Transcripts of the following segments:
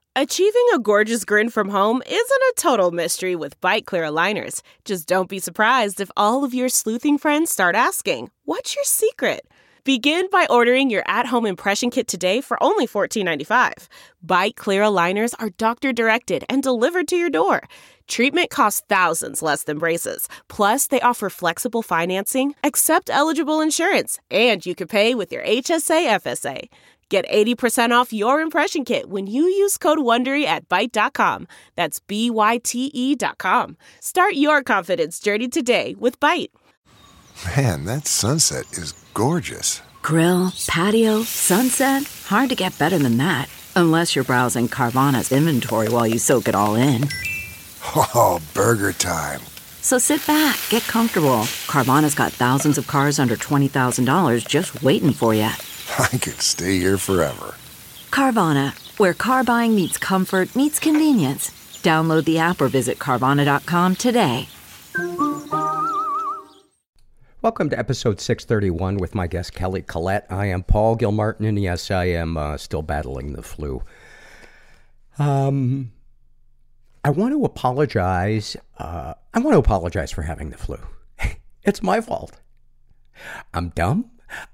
Achieving a gorgeous grin from home isn't a total mystery with Byte Clear aligners. Just don't be surprised if all of your sleuthing friends start asking, "What's your secret?" Begin by ordering your at-home impression kit today for only $14.95. Byte Clear aligners are doctor-directed and delivered to your door. Treatment costs thousands less than braces. Plus, they offer flexible financing, accept eligible insurance, and you can pay with your HSA FSA. Get 80% off your impression kit when you use code WONDERY at Byte.com. That's BYTE.com. Start your confidence journey today with Byte. Man, that sunset is gorgeous. Grill, patio, sunset. Hard to get better than that. Unless you're browsing Carvana's inventory while you soak it all in. Oh, burger time. So sit back, get comfortable. Carvana's got thousands of cars under $20,000 just waiting for you. I could stay here forever. Carvana, where car buying meets comfort, meets convenience. Download the app or visit Carvana.com today. Welcome to episode 631 with my guest Kelly Collette. I am Paul Gilmartin, and yes, I am still battling the flu. I want to apologize. For having the flu. It's my fault. I'm dumb.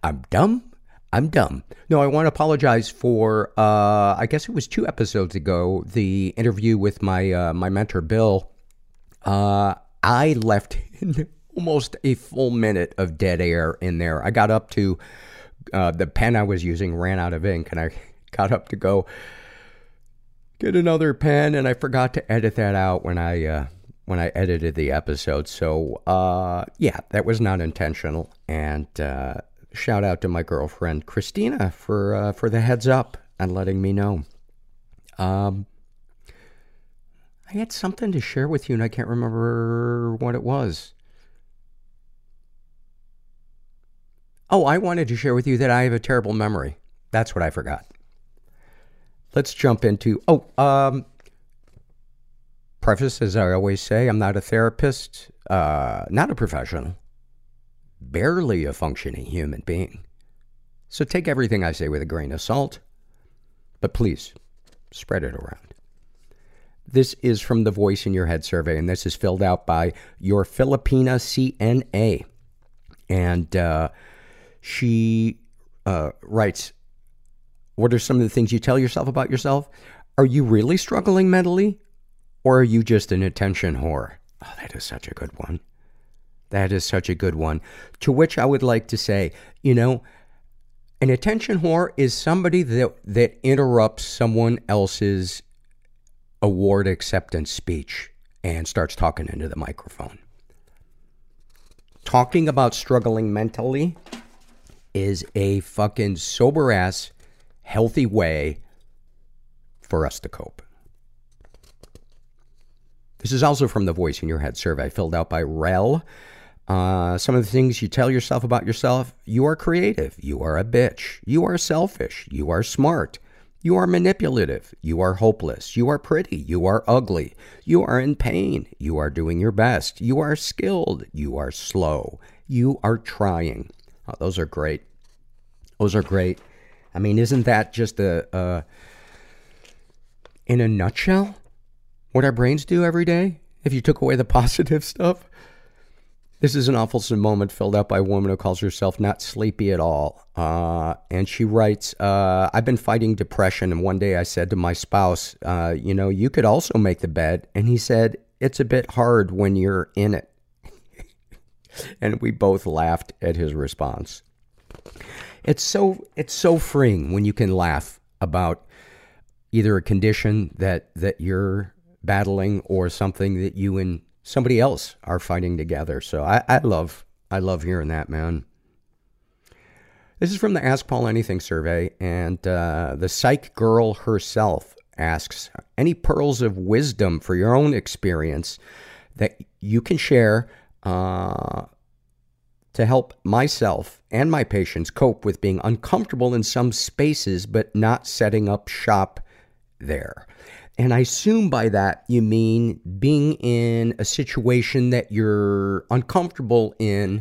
No, I want to apologize for, I guess it was 2 episodes ago, the interview with my mentor, Bill. I left almost a full minute of dead air in there. I got up to, the pen I was using ran out of ink, and I got up to go get another pen, and I forgot to edit that out when I edited the episode. So, yeah, that was not intentional. And, shout out to my girlfriend Christina for the heads up and letting me know. I had something to share with you, and I can't remember what it was. Oh, I wanted to share with you that I have a terrible memory. That's what I forgot. Let's jump into... preface, as I always say, I'm not a therapist, not a professional. Barely a functioning human being. So take everything I say with a grain of salt, but please spread it around. This is from the Voice in Your Head survey, and this is filled out by your Filipina CNA. And she writes, what are some of the things you tell yourself about yourself? Are you really struggling mentally, or are you just an attention whore? Oh, that is such a good one. That is such a good one. To which I would like to say, an attention whore is somebody that interrupts someone else's award acceptance speech and starts talking into the microphone. Talking about struggling mentally is a fucking sober-ass, healthy way for us to cope. This is also from the Voice in Your Head survey, filled out by Rel. Some of the things you tell yourself about yourself: you are creative, you are a bitch, you are selfish, you are smart, you are manipulative, you are hopeless, you are pretty, you are ugly, you are in pain, you are doing your best, you are skilled, you are slow, you are trying. Oh, those are great. Those are great. I mean, isn't that just in a nutshell, what our brains do every day, if you took away the positive stuff? This is an awfulsome moment filled out by a woman who calls herself Not Sleepy at All. And she writes, I've been fighting depression, and one day I said to my spouse, you could also make the bed. And he said, it's a bit hard when you're in it. And we both laughed at his response. It's so freeing when you can laugh about either a condition that you're battling or something that you and somebody else are fighting together. So I love hearing that, man. This is from the Ask Paul Anything survey, and the psych girl herself asks, any pearls of wisdom for your own experience that you can share to help myself and my patients cope with being uncomfortable in some spaces but not setting up shop there. And I assume by that you mean being in a situation that you're uncomfortable in,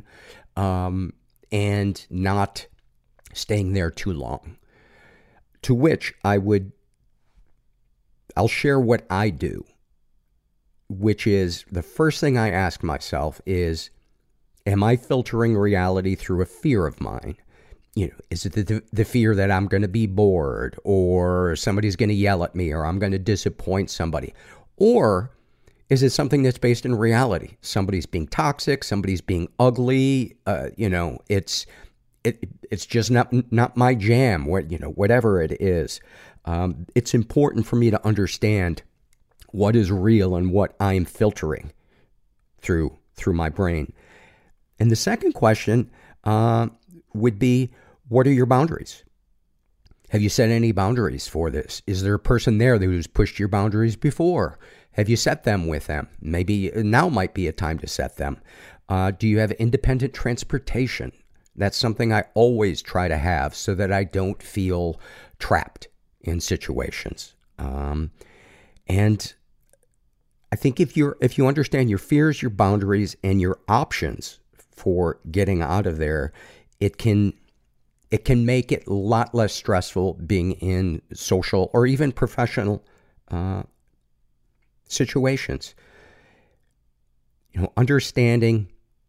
and not staying there too long. To which I would I'll share what I do, which is the first thing I ask myself is, am I filtering reality through a fear of mine? You know, is it the fear that I'm going to be bored, or somebody's going to yell at me, or I'm going to disappoint somebody? Or is it something that's based in reality? Somebody's being toxic, somebody's being ugly, it's just not my jam, whatever it is. It's important for me to understand what is real and what I'm filtering through my brain. And the second question would be, what are your boundaries? Have you set any boundaries for this? Is there a person there who's pushed your boundaries before? Have you set them with them? Maybe now might be a time to set them. Do you have independent transportation? That's something I always try to have so that I don't feel trapped in situations. And I think if you understand your fears, your boundaries, and your options for getting out of there, it can make it a lot less stressful being in social or even professional situations. Understanding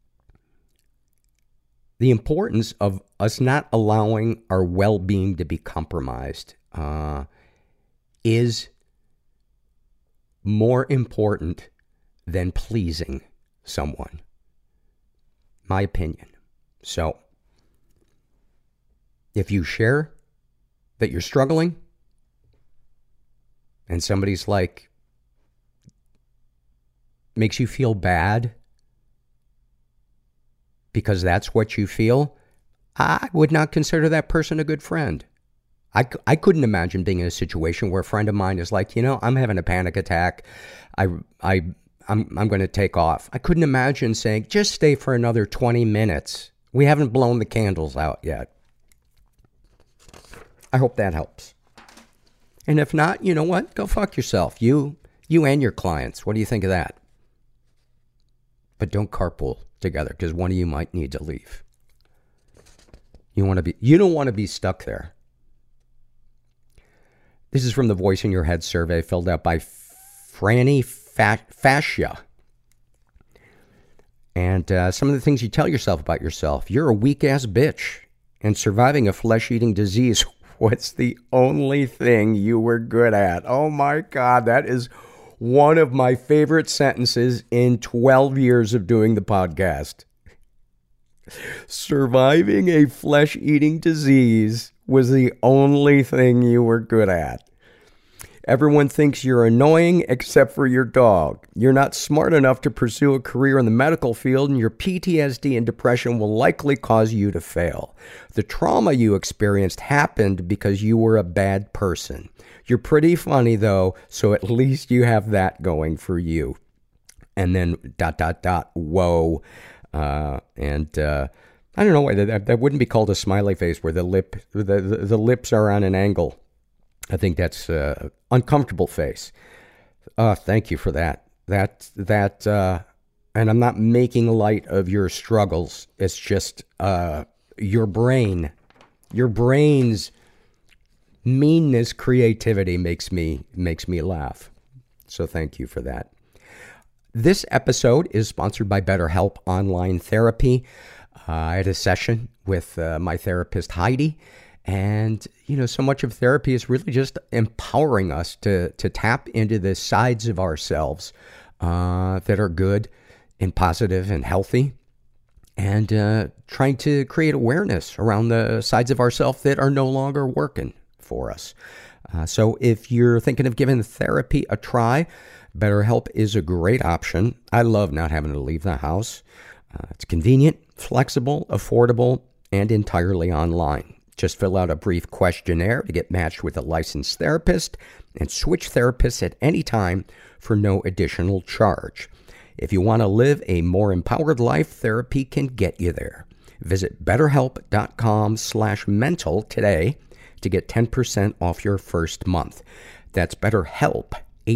the importance of us not allowing our well-being to be compromised is more important than pleasing someone. My opinion. So, if you share that you're struggling and somebody's like, makes you feel bad because that's what you feel, I would not consider that person a good friend. I couldn't imagine being in a situation where a friend of mine is like, I'm having a panic attack. I'm going to take off. I couldn't imagine saying, just stay for another 20 minutes. We haven't blown the candles out yet. I hope that helps. And if not, you know what? Go fuck yourself. You and your clients. What do you think of that? But don't carpool together, because one of you might need to leave. You don't want to be stuck there. This is from the Voice in Your Head survey filled out by Franny Fascia. And some of the things you tell yourself about yourself. You're a weak-ass bitch. And surviving a flesh-eating disease, what's the only thing you were good at? Oh my God, that is one of my favorite sentences in 12 years of doing the podcast. Surviving a flesh-eating disease was the only thing you were good at. Everyone thinks you're annoying except for your dog. You're not smart enough to pursue a career in the medical field, and your PTSD and depression will likely cause you to fail. The trauma you experienced happened because you were a bad person. You're pretty funny, though, so at least you have that going for you. And then ... whoa. I don't know why that wouldn't be called a smiley face where the lips are on an angle. I think that's uncomfortable face. Thank you for that. And I'm not making light of your struggles. It's just your brain's meanness, creativity makes me laugh. So thank you for that. This episode is sponsored by BetterHelp Online Therapy. I had a session with my therapist, Heidi. And, so much of therapy is really just empowering us to tap into the sides of ourselves that are good and positive and healthy, and trying to create awareness around the sides of ourselves that are no longer working for us. So if you're thinking of giving therapy a try, BetterHelp is a great option. I love not having to leave the house. It's convenient, flexible, affordable, and entirely online. Just fill out a brief questionnaire to get matched with a licensed therapist and switch therapists at any time for no additional charge. If you want to live a more empowered life, therapy can get you there. Visit BetterHelp.com/mental today to get 10% off your first month. That's BetterHelp,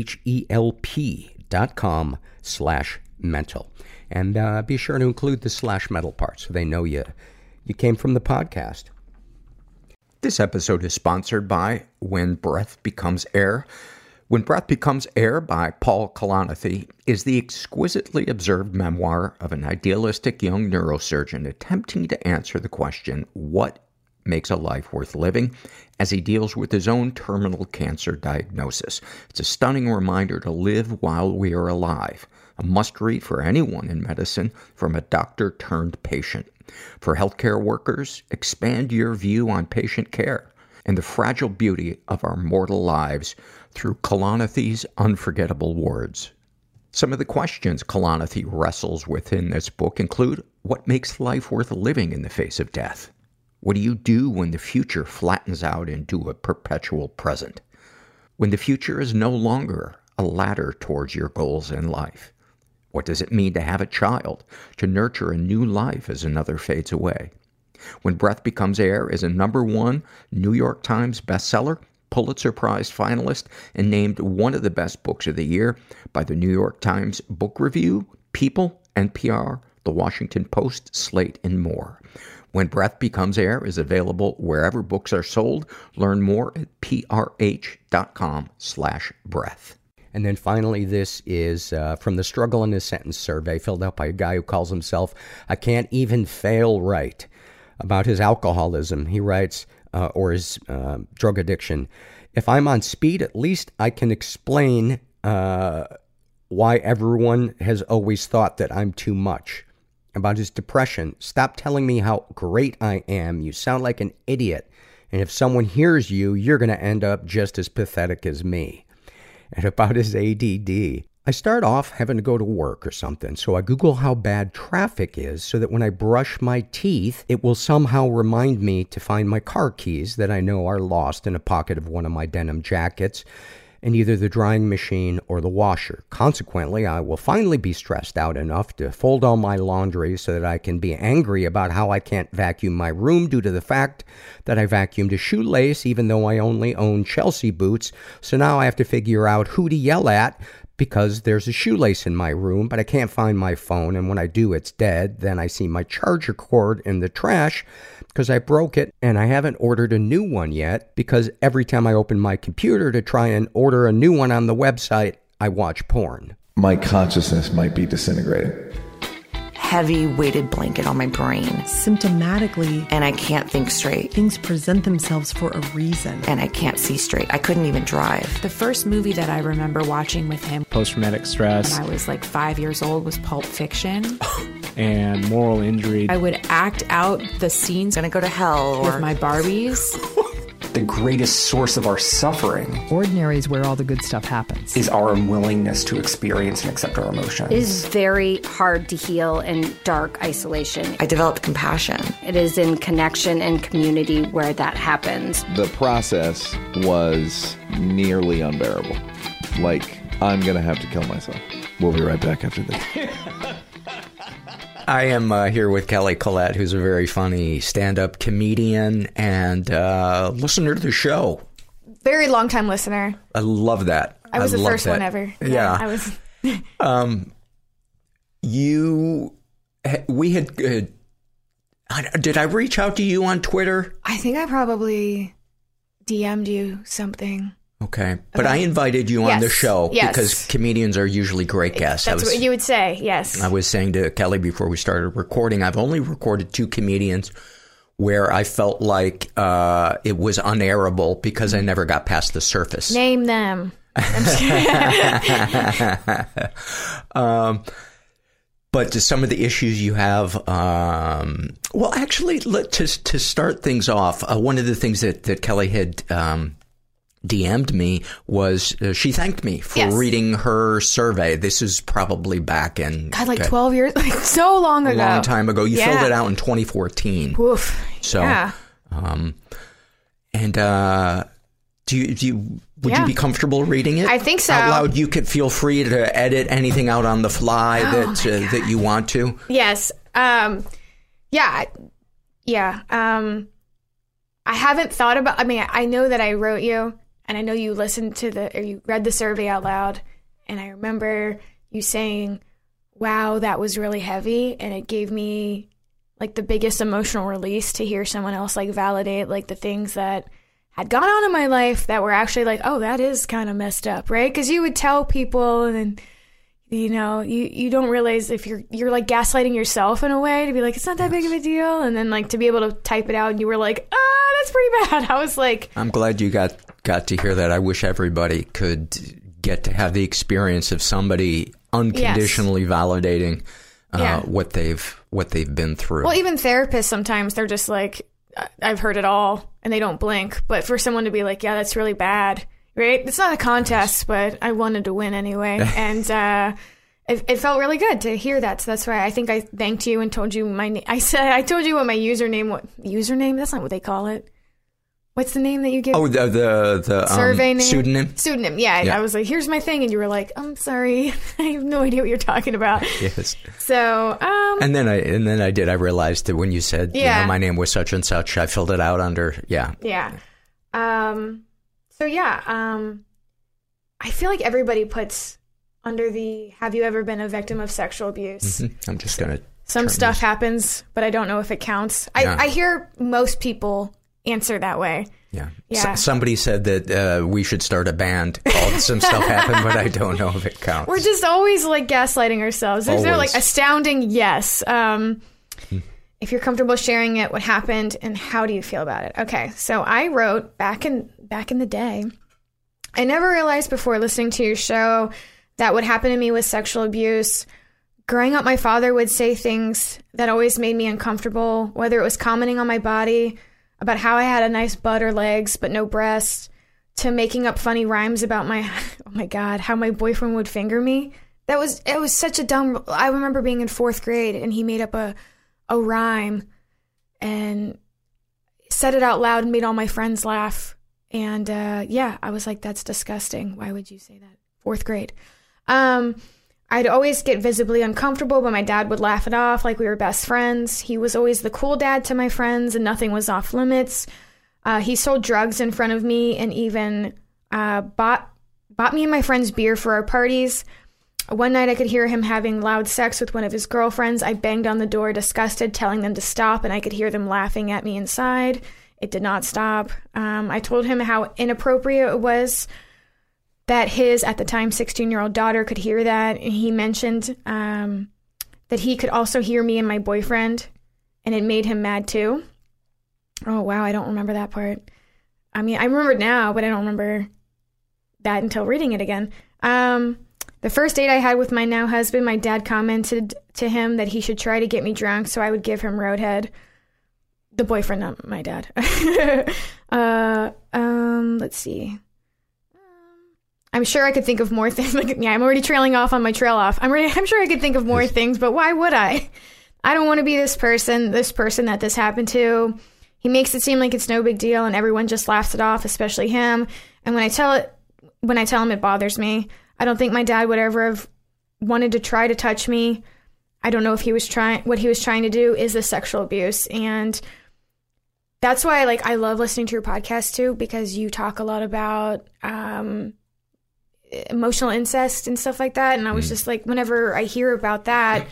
HELP.com/mental. And be sure to include the /mental part so they know you came from the podcast. This episode is sponsored by When Breath Becomes Air. When Breath Becomes Air by Paul Kalanithi is the exquisitely observed memoir of an idealistic young neurosurgeon attempting to answer the question, what makes a life worth living, as he deals with his own terminal cancer diagnosis. It's a stunning reminder to live while we are alive. A must-read for anyone in medicine from a doctor-turned-patient. For healthcare workers, expand your view on patient care and the fragile beauty of our mortal lives through Kalanithi's unforgettable words. Some of the questions Kalanithi wrestles with in this book include, what makes life worth living in the face of death? What do you do when the future flattens out into a perpetual present? When the future is no longer a ladder towards your goals in life? What does it mean to have a child, to nurture a new life as another fades away? When Breath Becomes Air is a #1 New York Times bestseller, Pulitzer Prize finalist, and named one of the best books of the year by the New York Times Book Review, People, NPR, The Washington Post, Slate, and more. When Breath Becomes Air is available wherever books are sold. Learn more at prh.com/breath. And then finally, this is from the Struggle in a Sentence survey filled out by a guy who calls himself I Can't Even Fail Right. About his alcoholism, he writes, or his drug addiction. If I'm on speed, at least I can explain why everyone has always thought that I'm too much. About his depression, stop telling me how great I am. You sound like an idiot. And if someone hears you, you're going to end up just as pathetic as me. And about his ADD, I start off having to go to work or something, so I Google how bad traffic is so that when I brush my teeth, it will somehow remind me to find my car keys that I know are lost in a pocket of one of my denim jackets in either the drying machine or the washer. Consequently, I will finally be stressed out enough to fold all my laundry so that I can be angry about how I can't vacuum my room due to the fact that I vacuumed a shoelace even though I only own Chelsea boots. So now I have to figure out who to yell at because there's a shoelace in my room, but I can't find my phone, and when I do, it's dead. Then I see my charger cord in the trash because I broke it, and I haven't ordered a new one yet because every time I open my computer to try and order a new one on the website, I watch porn. My consciousness might be disintegrating. Heavy weighted blanket on my brain. Symptomatically. And I can't think straight. Things present themselves for a reason. And I can't see straight. I couldn't even drive. The first movie that I remember watching with him, post-traumatic stress, when I was like 5 years old, was Pulp Fiction. And moral injury. I would act out the scenes. Gonna go to hell. With my Barbies. The greatest source of our suffering, ordinary is where all the good stuff happens, is our unwillingness to experience and accept our emotions. It is very hard to heal in dark isolation. I developed compassion. It is in connection and community where that happens. The process was nearly unbearable. Like, I'm going to have to kill myself. We'll be right back after this. I am here with Kelly Collette, who's a very funny stand-up comedian and listener to the show. Very long-time listener. I love that. I was the first one ever. Yeah. I was. We had. Did I reach out to you on Twitter? I think I probably DM'd you something. Okay. But I invited you on the show because comedians are usually great guests. That's what you would say, yes. I was saying to Kelly before we started recording, I've only recorded 2 comedians where I felt like it was unairable because I never got past the surface. Name them. But to some of the issues you have, well, actually, to start things off, one of the things that Kelly had DM'd me was she thanked me for reading her survey. This is probably back in... God, like 12 years? Like so long ago. A long time ago. You filled it out in 2014. Oof. So, and would you be comfortable reading it? I think so. Out loud, you could feel free to edit anything out on the fly that you want to. Yes. I haven't thought about, I know that I wrote you and I know you listened to you read the survey out loud, and I remember you saying, wow, that was really heavy, and it gave me like the biggest emotional release to hear someone else like validate like the things that had gone on in my life that were actually like, oh, that is kind of messed up, right? Because you would tell people, and then, you know, you don't realize if you're like gaslighting yourself in a way to be like, it's not that big of a deal, and then like to be able to type it out, and you were like, that's pretty bad. I was like, I'm glad you got to hear that. I wish everybody could get to have the experience of somebody unconditionally validating what they've been through. Well, even therapists sometimes, they're just like, I've heard it all, and they don't blink. But for someone to be like, yeah, that's really bad, right? It's not a contest, but I wanted to win anyway. And it felt really good to hear that. So that's why I think I thanked you and told you my name. I told you what my username? That's not what they call it. What's the name that you give? Oh, the survey name? Pseudonym? Pseudonym, yeah. I was like, here's my thing. And you were like, I'm sorry. I have no idea what you're talking about. Yes. So, And then I realized that when you said, you know, my name was such and such, I filled it out under, Yeah. I feel like everybody puts under the, have you ever been a victim of sexual abuse? I'm just going to. Some stuff happens, but I don't know if it counts. I hear most people answer that way. Yeah. Somebody said that we should start a band called Some Stuff Happened, but I don't know if it counts. We're just always like gaslighting ourselves. There's no like astounding yes. If you're comfortable sharing it, what happened and how do you feel about it? Okay, so I wrote back in the day, I never realized before listening to your show that what happened to me was sexual abuse. Growing up, my father would say things that always made me uncomfortable, whether it was commenting on my body, about how I had a nice butt or legs, but no breasts, to making up funny rhymes about how my boyfriend would finger me. It was such a dumb, I remember being in 4th grade and he made up a rhyme and said it out loud and made all my friends laugh. And I was like, that's disgusting. Why would you say that? 4th grade. I'd always get visibly uncomfortable, but my dad would laugh it off like we were best friends. He was always the cool dad to my friends, and nothing was off limits. He sold drugs in front of me and even bought me and my friends beer for our parties. One night I could hear him having loud sex with one of his girlfriends. I banged on the door, disgusted, telling them to stop, and I could hear them laughing at me inside. It did not stop. I told him how inappropriate it was that his, at the time, 16-year-old daughter could hear that. And he mentioned that he could also hear me and my boyfriend, and it made him mad too. Oh, wow, I don't remember that part. I mean, I remember it now, but I don't remember that until reading it again. The first date I had with my now husband, my dad commented to him that he should try to get me drunk so I would give him roadhead. The boyfriend, not my dad. Let's see. I'm sure I could think of more things. I'm already trailing off on my trail off. I'm sure I could think of more things, but why would I? I don't want to be this person that this happened to. He makes it seem like it's no big deal and everyone just laughs it off, especially him. And when I tell him it bothers me. I don't think my dad would ever have wanted to try to touch me. I don't know if what he was trying to do is the sexual abuse. And that's why I love listening to your podcast too, because you talk a lot about emotional incest and stuff like that. And I was just like, whenever I hear about that,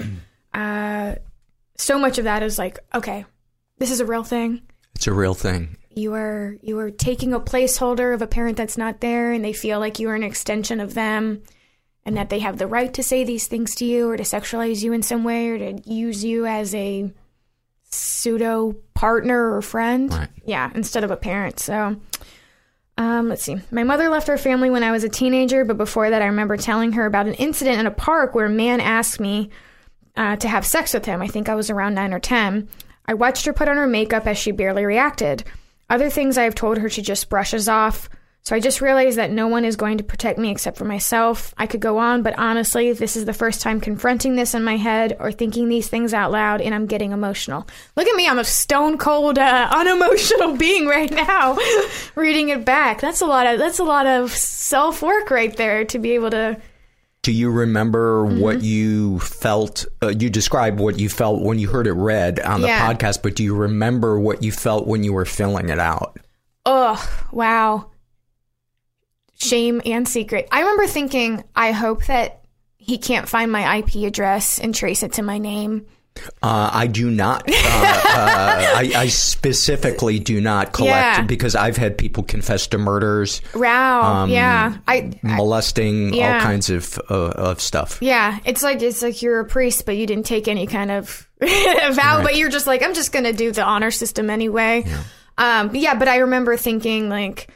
so much of that is like, okay, this is a real thing. It's a real thing. You are taking a placeholder of a parent that's not there, and they feel like you are an extension of them, and that they have the right to say these things to you or to sexualize you in some way or to use you as a pseudo partner or friend. Right. Yeah, instead of a parent. So let's see. My mother left our family when I was a teenager, but before that I remember telling her about an incident in a park where a man asked me to have sex with him. I think I was around 9 or 10. I watched her put on her makeup as she barely reacted. Other things I have told her she just brushes off. So I just realized that no one is going to protect me except for myself. I could go on, but honestly, this is the first time confronting this in my head or thinking these things out loud, and I'm getting emotional. Look at me, I'm a stone cold, unemotional being right now, reading it back. That's a lot of self-work right there to be able to... Do you remember what you felt? You described what you felt when you heard it read on the podcast, but do you remember what you felt when you were filling it out? Oh, wow. Shame and secret. I remember thinking, I hope that he can't find my IP address and trace it to my name. I do not. I specifically do not collect because I've had people confess to murders. Wow. Molesting, all kinds of stuff. Yeah. It's like you're a priest, but you didn't take any kind of vow, but you're just like, I'm just going to do the honor system anyway. Yeah. But I remember thinking like,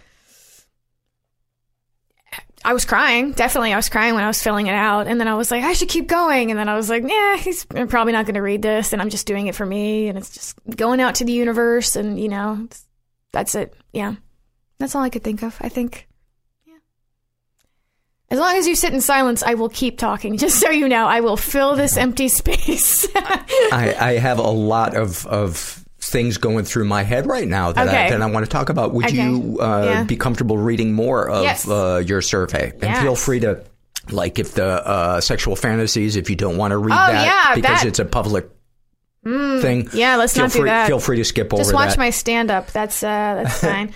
I was crying. Definitely, I was crying when I was filling it out. And then I was like, I should keep going. And then I was like, yeah, he's probably not going to read this. And I'm just doing it for me. And it's just going out to the universe. And, you know, that's it. Yeah. That's all I could think of, I think. Yeah. As long as you sit in silence, I will keep talking. Just so you know, I will fill this empty space. I have a lot of things going through my head right now that I want to talk about. Would you be comfortable reading more of your survey? And feel free to, like, if the sexual fantasies, if you don't want to read because it's a public thing. Yeah, let's not do that. Feel free to skip over that. Just watch my stand-up. That's fine.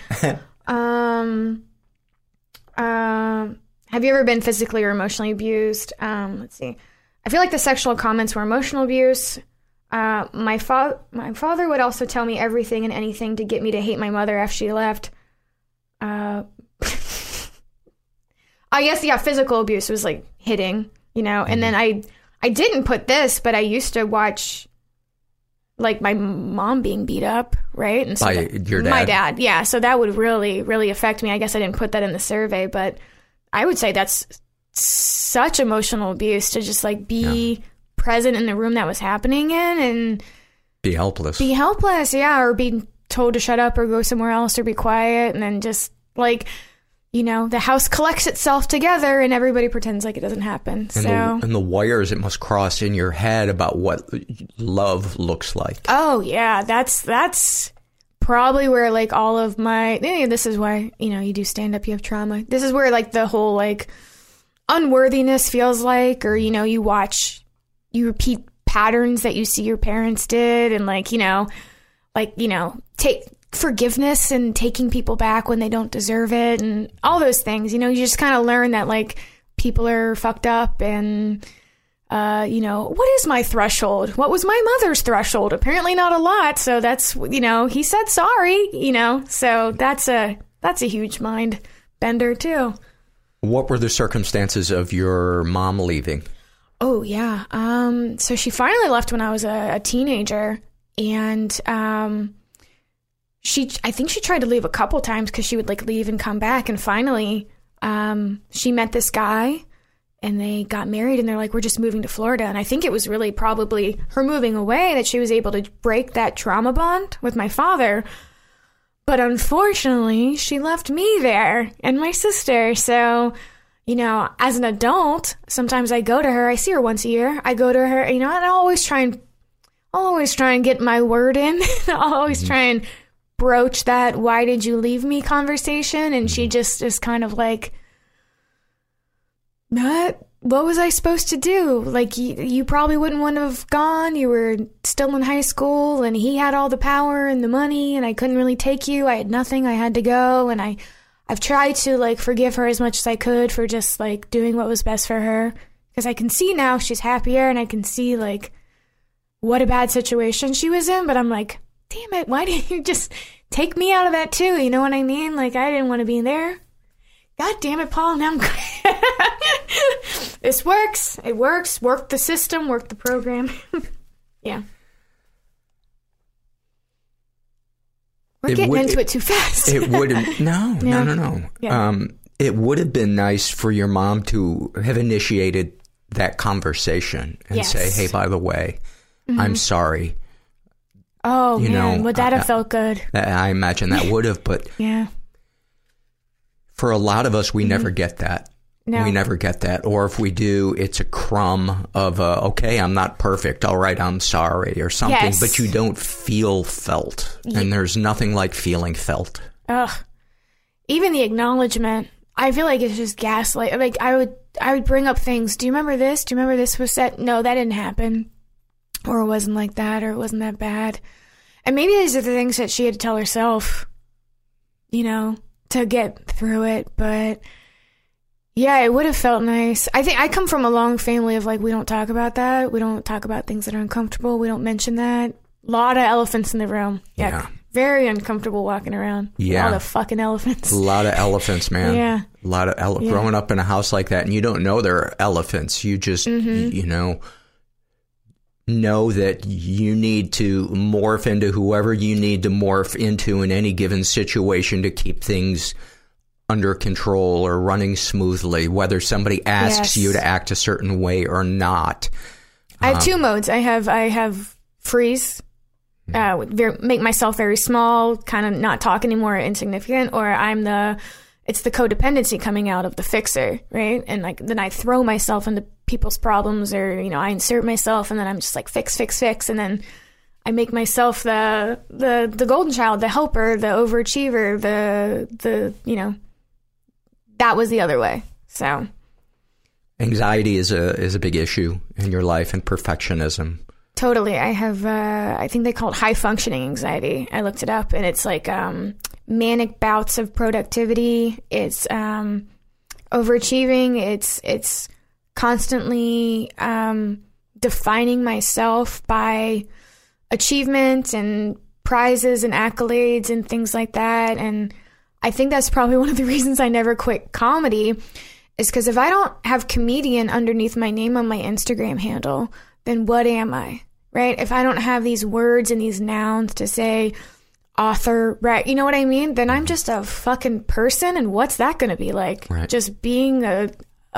Have you ever been physically or emotionally abused? Let's see. I feel like the sexual comments were emotional abuse. My father would also tell me everything and anything to get me to hate my mother after she left. I guess, physical abuse was like hitting, you know, and then I didn't put this, but I used to watch like my mom being beat up, right? And so by your dad? My dad, yeah. So that would really, really affect me. I guess I didn't put that in the survey, but I would say that's such emotional abuse to just like be present in the room that was happening in and be helpless, or be told to shut up or go somewhere else or be quiet, and then just like, you know, the house collects itself together and everybody pretends like it doesn't happen. And the wires it must cross in your head about what love looks like. Oh yeah, that's probably where like all of my, this is why, you know, you do stand up, you have trauma. This is where like the whole like unworthiness feels like, or, you know, you repeat patterns that you see your parents did, and take forgiveness and taking people back when they don't deserve it and all those things. You know, you just kind of learn that like people are fucked up, and what is my threshold? What was my mother's threshold? Apparently not a lot. So that's, you know, he said sorry, you know, so that's a huge mind bender too. What were the circumstances of your mom leaving? Oh, yeah. So she finally left when I was a teenager, and I think she tried to leave a couple times because she would like leave and come back, and finally she met this guy and they got married, and they're like, we're just moving to Florida. And I think it was really probably her moving away that she was able to break that trauma bond with my father. But unfortunately, she left me there and my sister. So, you know, as an adult, sometimes I go to her. I see her once a year. I go to her, you know, and I'll always try and get my word in. I'll always try and broach that "why did you leave me" conversation, and she just is kind of like, what was I supposed to do? Like, you probably wouldn't want to have gone. You were still in high school, and he had all the power and the money, and I couldn't really take you. I had nothing. I had to go, and I've tried to like forgive her as much as I could for just like doing what was best for her, because I can see now she's happier, and I can see like what a bad situation she was in. But I'm like, damn it, why didn't you just take me out of that too? You know what I mean? Like, I didn't want to be there. God damn it, Paul. Now I'm this works. It works. Work the system. Work the program. Yeah. We're getting into it too fast. It would have... No. Yeah. It would have been nice for your mom to have initiated that conversation and say, hey, by the way, I'm sorry. Oh, man. Would that have felt good? I imagine that would have, but... Yeah. For a lot of us, we never get that. No. We never get that. Or if we do, it's a crumb of, okay, I'm not perfect. All right, I'm sorry, or something. Yes. But you don't feel felt. And there's nothing like feeling felt. Ugh. Even the acknowledgement, I feel like it's just gaslight. Like, I would bring up things. Do you remember this? Do you remember this was said? No, that didn't happen. Or it wasn't like that, or it wasn't that bad. And maybe these are the things that she had to tell herself, you know, to get through it. But Yeah, it would have felt nice. I think I come from a long family of like, we don't talk about that. We don't talk about things that are uncomfortable. We don't mention that. A lot of elephants in the room. Yeah. Very uncomfortable walking around. Yeah. All the fucking elephants. A lot of elephants, man. Yeah. A lot of growing up in a house like that, and you don't know there are elephants. You just, you know that you need to morph into whoever you need to morph into in any given situation to keep things under control or running smoothly, whether somebody asks you to act a certain way or not. I have two modes. I have freeze, make myself very small, kind of not talk anymore, insignificant, or it's the codependency coming out of the fixer, right? And like then I throw myself into people's problems, or I insert myself, and then I'm just like fix, and then I make myself the golden child, the helper, the overachiever, the that was the other way. So anxiety is a big issue in your life, and perfectionism. Totally. I have, I think they call it high functioning anxiety. I looked it up, and it's like manic bouts of productivity. It's overachieving. It's constantly defining myself by achievement and prizes and accolades and things like that. And I think that's probably one of the reasons I never quit comedy, is because if I don't have comedian underneath my name on my Instagram handle, then what am I? Right? If I don't have these words and these nouns to say author, right? You know what I mean? Then I'm just a fucking person. And what's that going to be like? Right. Just being a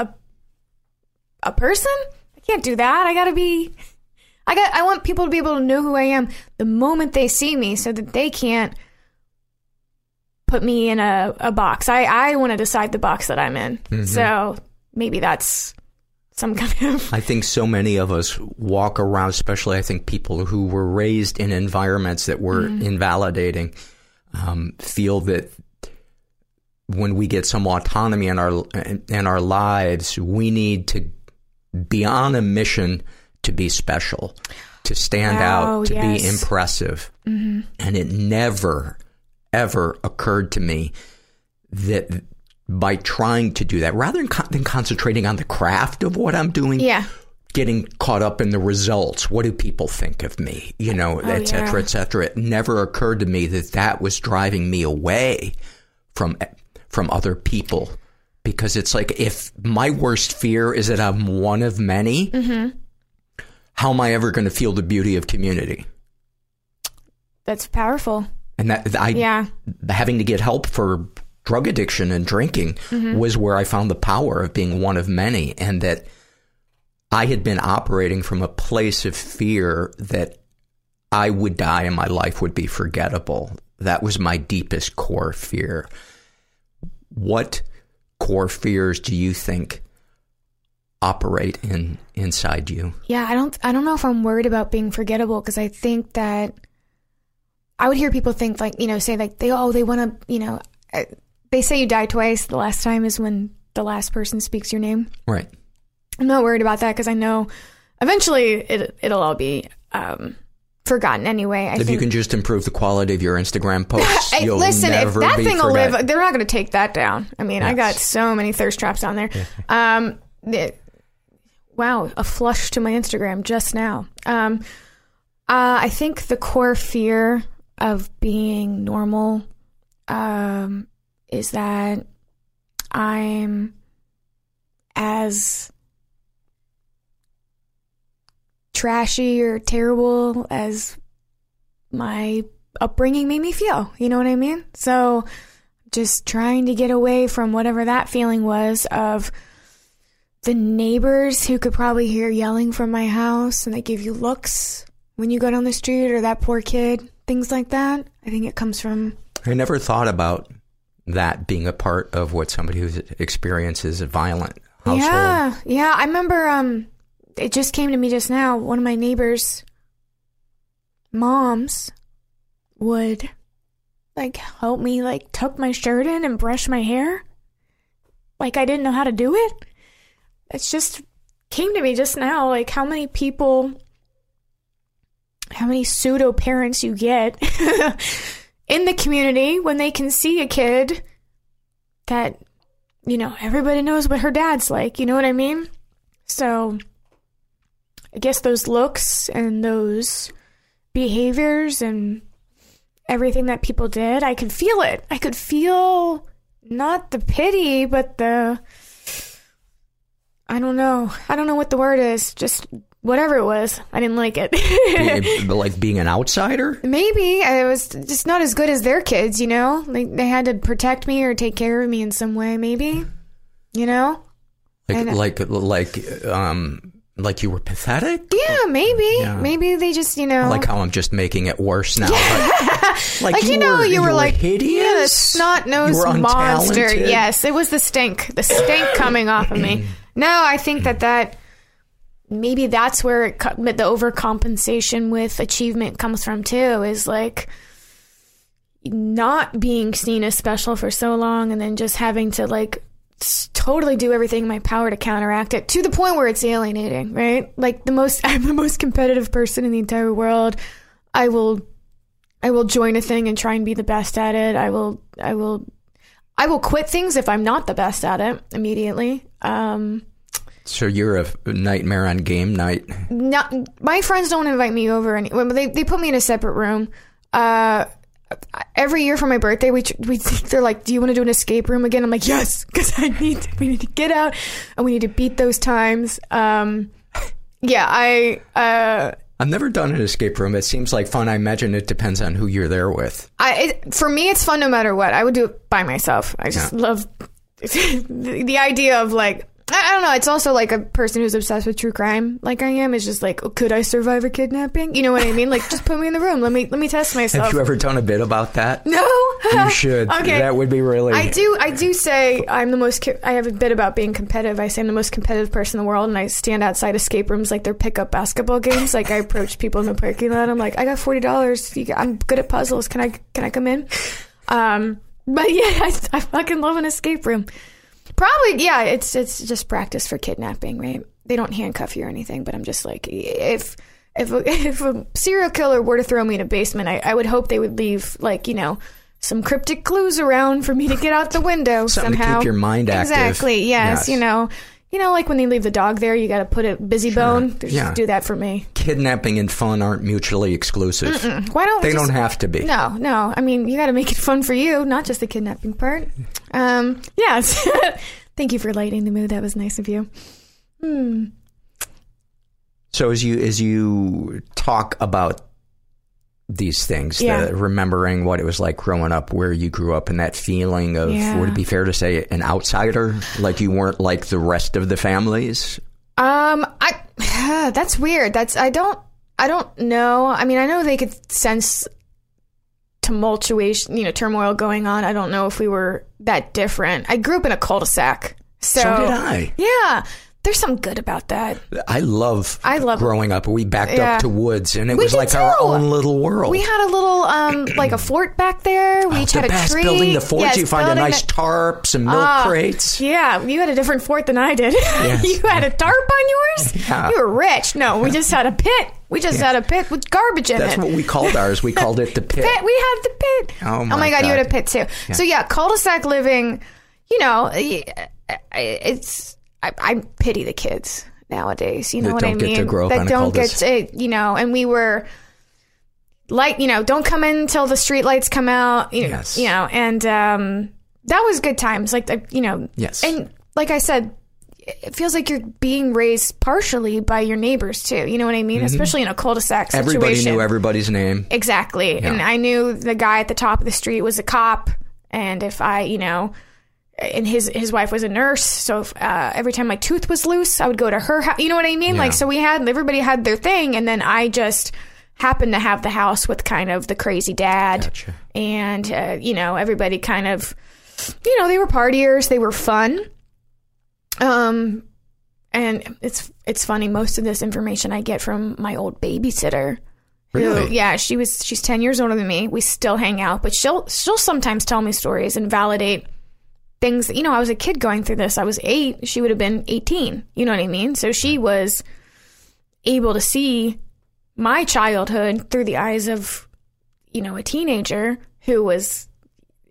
person? I can't do that. I want people to be able to know who I am the moment they see me, so that they can't put me in a box. I want to decide the box that I'm in. Mm-hmm. So maybe that's some kind of... I think so many of us walk around, especially I think people who were raised in environments that were invalidating, feel that when we get some autonomy in our lives, we need to be on a mission to be special, to stand out, to be impressive. Mm-hmm. And it never, ever occurred to me that by trying to do that, rather than concentrating on the craft of what I'm doing, getting caught up in the results. What do people think of me? Et cetera, et cetera. It never occurred to me that was driving me away from other people. Because it's like, if my worst fear is that I'm one of many, how am I ever going to feel the beauty of community? That's powerful. And having to get help for drug addiction and drinking was where I found the power of being one of many, and that I had been operating from a place of fear that I would die and my life would be forgettable. That was my deepest core fear. What core fears do you think operate inside you? Yeah, I don't know if I'm worried about being forgettable, because I think that I would hear people think say they want to, they say you die twice. The last time is when the last person speaks your name. Right. I'm not worried about that, because I know eventually it'll all be forgotten anyway. If you can just improve the quality of your Instagram posts, you'll listen, never if that be thing will forgotten. live, they're not going to take that down. I mean, I got so many thirst traps on there. Wow, a flush to my Instagram just now. I think the core fear of being normal is that I'm as trashy or terrible as my upbringing made me feel. You know what I mean? So just trying to get away from whatever that feeling was of the neighbors who could probably hear yelling from my house, and they give you looks when you go down the street, or that poor kid, things like that. I think it comes from... I never thought about that being a part of what somebody who experiences a violent household. Yeah. I remember, it just came to me just now, one of my neighbors' moms would help me tuck my shirt in and brush my hair. I didn't know how to do it. It's just came to me just now, how many pseudo parents you get in the community when they can see a kid that you know, everybody knows what her dad's like, you know what I mean? So I guess those looks and those behaviors and everything that people did, I could feel it. I could feel not the pity, but the, I don't know what the word is, just whatever it was. I didn't like it. Like being an outsider? Maybe. I was just not as good as their kids, you know? Like they had to protect me or take care of me in some way, maybe. You know? Like you were pathetic? Yeah, maybe. Yeah. Maybe they just, you know. Like how I'm just making it worse now. Like you were like hideous. Yeah, the snot-nosed monster. Yes, it was the stink coming off of me. No, I think that maybe that's where the overcompensation with achievement comes from too, is like not being seen as special for so long and then just having to like totally do everything in my power to counteract it to the point where it's alienating, right? Like I'm the most competitive person in the entire world. I will join a thing and try and be the best at it. I will quit things if I'm not the best at it immediately. So you're a nightmare on game night? No, my friends don't invite me over. They put me in a separate room. Every year for my birthday, they're like, "Do you want to do an escape room again?" I'm like, "Yes," because we need to get out and we need to beat those times. I've never done an escape room. It seems like fun. I imagine it depends on who you're there with. For me, it's fun no matter what. I would do it by myself. I just love the idea of like, I don't know. It's also like a person who's obsessed with true crime, like I am. It's just like, could I survive a kidnapping? You know what I mean? Like, just put me in the room. Let me test myself. Have you ever done a bit about that? No. You should. Okay. That would be really. I do say I'm the most. I have a bit about being competitive. I say I'm the most competitive person in the world, and I stand outside escape rooms like they're pickup basketball games. Like I approach people in the parking lot. I'm like, I got $40. I'm good at puzzles. Can I come in? But yeah, I fucking love an escape room. Probably, yeah, it's just practice for kidnapping, right? They don't handcuff you or anything, but I'm just like, if a serial killer were to throw me in a basement, I would hope they would leave, like, you know, some cryptic clues around for me to get out the window Something somehow. To keep your mind active. Exactly, yes. You know, like when they leave the dog there, you got to put a busy bone. Just do that for me. Kidnapping and fun aren't mutually exclusive. Mm-mm. Why don't they don't have to be? No. I mean, you got to make it fun for you, not just the kidnapping part. Yes. Thank you for lighting the mood. That was nice of you. So as you talk about these things, remembering what it was like growing up where you grew up and that feeling of, would it be fair to say, an outsider? Like you weren't like the rest of the families? That's weird. I don't know. I mean, I know they could sense turmoil going on. I don't know if we were that different. I grew up in a cul-de-sac. So did I. Yeah. There's something good about that. I love growing up. We backed up to woods, and it was like our own little world. We had a little, like a fort back there. We each had a tree. Building the fort, you find a nice tarp, some milk crates. Yeah, you had a different fort than I did. Yes. You had a tarp on yours? Yeah. You were rich. No, we just had a pit. We just had a pit with garbage in it. That's what we called ours. We called it the pit. We had the pit. Oh my God. You had a pit too. Yeah. So yeah, cul-de-sac living, you know, it's... I pity the kids nowadays. You know what I mean? That don't get to grow up on a cul-de-sac. You know, and we were like, you know, don't come in until the street lights come out. You know, and that was good times. Like, you know, yes. And like I said, it feels like you're being raised partially by your neighbors too. You know what I mean? Mm-hmm. Especially in a cul-de-sac situation. Everybody knew everybody's name. Exactly. Yeah. And I knew the guy at the top of the street was a cop. And if I, you know... And his wife was a nurse, so if, every time my tooth was loose, I would go to her house. You know what I mean? Yeah. Like, so everybody had their thing, and then I just happened to have the house with kind of the crazy dad. Gotcha. And, you know, everybody kind of, you know, they were partiers, they were fun. And it's funny, most of this information I get from my old babysitter. Really? She's 10 years older than me. We still hang out, but she'll sometimes tell me stories and validate things. You know, I was a kid going through this. I was 8. She would have been 18. You know what I mean? So she was able to see my childhood through the eyes of, you know, a teenager who was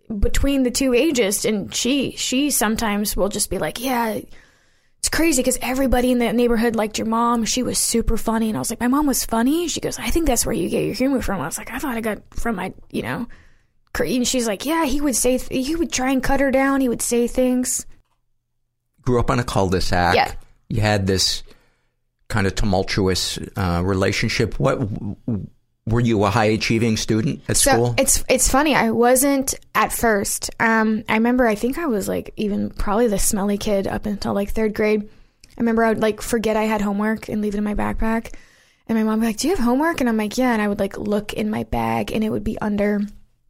between the two ages. And she sometimes will just be like, yeah, it's crazy because everybody in the neighborhood liked your mom. She was super funny. And I was like, my mom was funny? She goes, I think that's where you get your humor from. I was like, I thought I got from my, and she's like, yeah, he would try and cut her down. He would say things. Grew up on a cul-de-sac. Yeah. You had this kind of tumultuous relationship. What were you a high-achieving student at school? It's funny. I wasn't at first. I remember, I think I was like even probably the smelly kid up until like 3rd grade. I remember I would like forget I had homework and leave it in my backpack. And my mom would be like, do you have homework? And I'm like, yeah. And I would like look in my bag and it would be under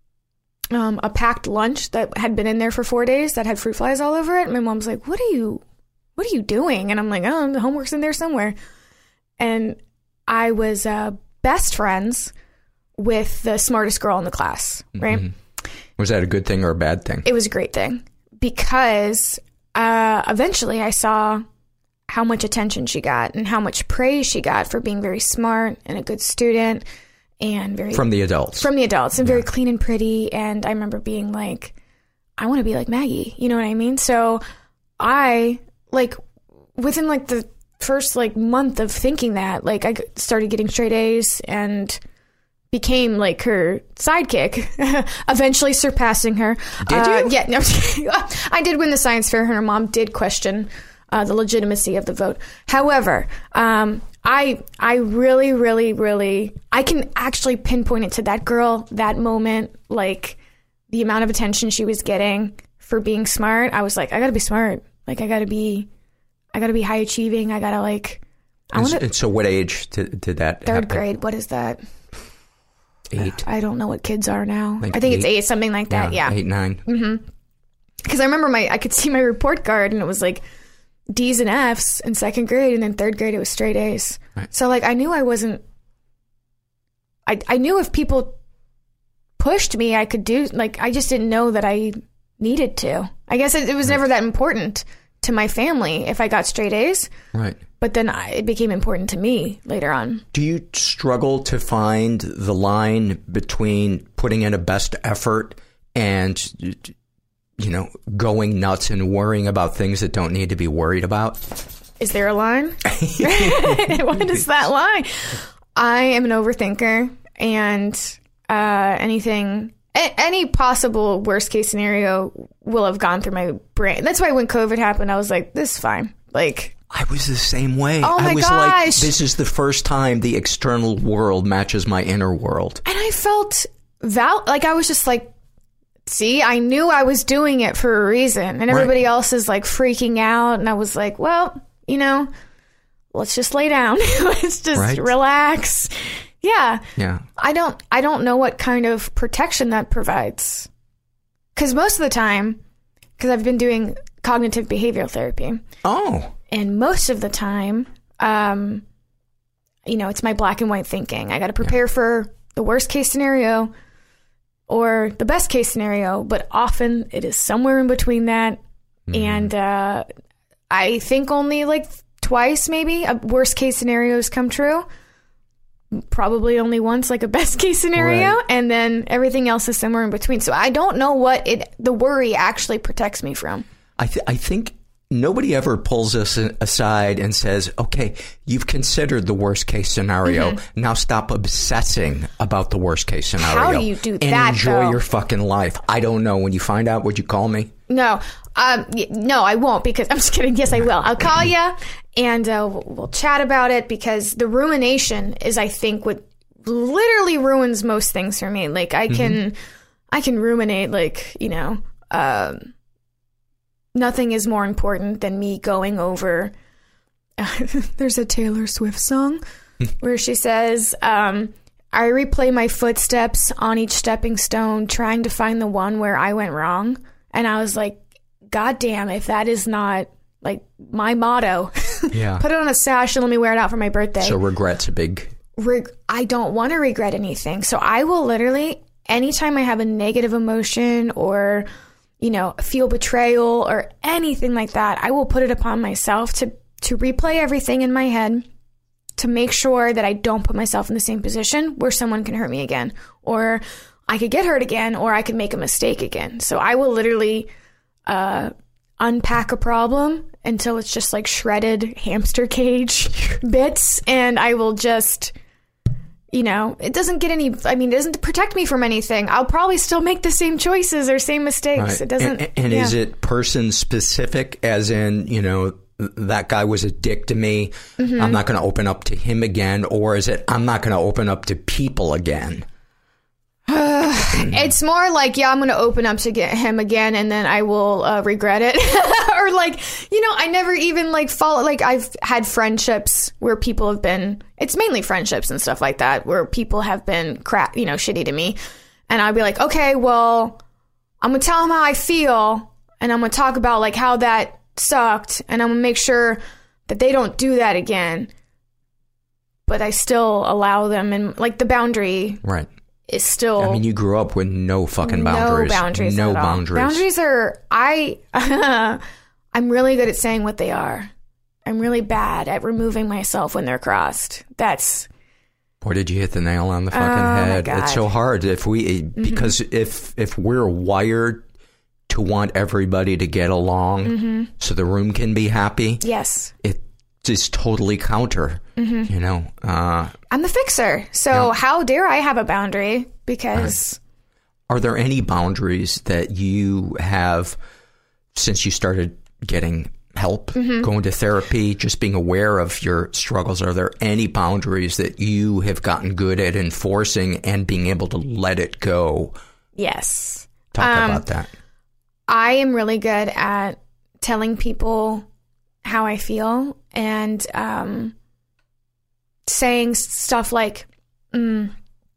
a packed lunch that had been in there for 4 days that had fruit flies all over it. And my mom's like, what are you doing? And I'm like, oh, the homework's in there somewhere. And I was best friends with the smartest girl in the class, right? Mm-hmm. Was that a good thing or a bad thing? It was a great thing because eventually I saw how much attention she got and how much praise she got for being very smart and a good student and very... From the adults. And very clean and pretty. And I remember being like, I want to be like Maggie. You know what I mean? So I, like, within like the first like month of thinking that, like, I started getting straight A's and became like her sidekick, eventually surpassing her. Did you? Yeah, no, I did win the science fair. Her mom did question the legitimacy of the vote. However, I really, really, really, I can actually pinpoint it to that girl, that moment, like the amount of attention she was getting for being smart. I was like, I gotta be smart. Like, I gotta be high achieving. I gotta like, And so what age did that 3rd happen? grade. What is that? 8. I don't know what kids are now. Like I think 8. it's 8, something like that. Yeah. 8, 9. Mm-hmm. Because I remember I could see my report card and it was like D's and F's in 2nd grade, and then 3rd grade it was straight A's. Right. So like I knew I wasn't. I knew if people pushed me, I could do. Like I just didn't know that I needed to. I guess it was never that important to my family if I got straight A's. Right. But then it became important to me later on. Do you struggle to find the line between putting in a best effort and, going nuts and worrying about things that don't need to be worried about? Is there a line? What is that line? I am an overthinker, and any possible worst case scenario will have gone through my brain. That's why when COVID happened, I was like, this is fine. Like, I was the same way. Oh my I was gosh. like, this is the first time the external world matches my inner world. And I felt like I was just like, see, I knew I was doing it for a reason. And everybody else is like freaking out. And I was like, well, let's just lay down. Let's just relax. Yeah. Yeah. I don't know what kind of protection that provides. Because most of the time, because I've been doing cognitive behavioral therapy. Oh. And most of the time, it's my black and white thinking. I got to prepare for the worst case scenario or the best case scenario, but often it is somewhere in between that. Mm-hmm. And I think only like twice maybe worst case scenarios come true. Probably only once, like a best case scenario, and then everything else is somewhere in between. So I don't know what the worry actually protects me from. I think nobody ever pulls us aside and says, okay, you've considered the worst case scenario. Mm-hmm. Now stop obsessing about the worst case scenario. How do you do and that, enjoy your fucking life. I don't know. When you find out, would you call me? No. No, I won't, because I'm just kidding. Yes, I will. I'll call you and we'll chat about it, because the rumination is, I think, what literally ruins most things for me. Like I can ruminate, like, nothing is more important than me going over. There's a Taylor Swift song where she says, I replay my footsteps on each stepping stone, trying to find the one where I went wrong. And I was like, God damn, if that is not like my motto, put it on a sash and let me wear it out for my birthday. So regret's a big... I don't want to regret anything. So I will literally, anytime I have a negative emotion or, feel betrayal or anything like that, I will put it upon myself to replay everything in my head, to make sure that I don't put myself in the same position where someone can hurt me again. Or I could get hurt again, or I could make a mistake again. So I will literally unpack a problem until it's just like shredded hamster cage bits, and I will just, you know, it doesn't get any, I mean, it doesn't protect me from anything. I'll probably still make the same choices or same mistakes. Right. It doesn't. And is it person specific, as in, you know, that guy was a dick to me, I'm not going to open up to him again? Or is it, I'm not going to open up to people again? It's more like, yeah, I'm going to open up to get him again, and then I will regret it. Or like, you know, I never even like follow, like I've had friendships where people have been, it's mainly friendships and stuff like that, where people have been shitty to me. And I'll be like, okay, well, I'm going to tell him how I feel, and I'm going to talk about like how that sucked, and I'm going to make sure that they don't do that again. But I still allow them, and like the boundary. Right. Is still. I mean, you grew up with no fucking boundaries. No boundaries. No at all. boundaries. Boundaries are. I'm really good at saying what they are. I'm really bad at removing myself when they're crossed. That's. Boy, did you hit the nail on the fucking head? My God. It's so hard because if we're wired to want everybody to get along, so the room can be happy. Yes. It is totally counter. You know. I'm the fixer, so how dare I have a boundary? Because are there any boundaries that you have since you started getting help, going to therapy, just being aware of your struggles? Are there any boundaries that you have gotten good at enforcing and being able to let it go? Yes. Talk about that. I am really good at telling people how I feel, and saying stuff like, hey,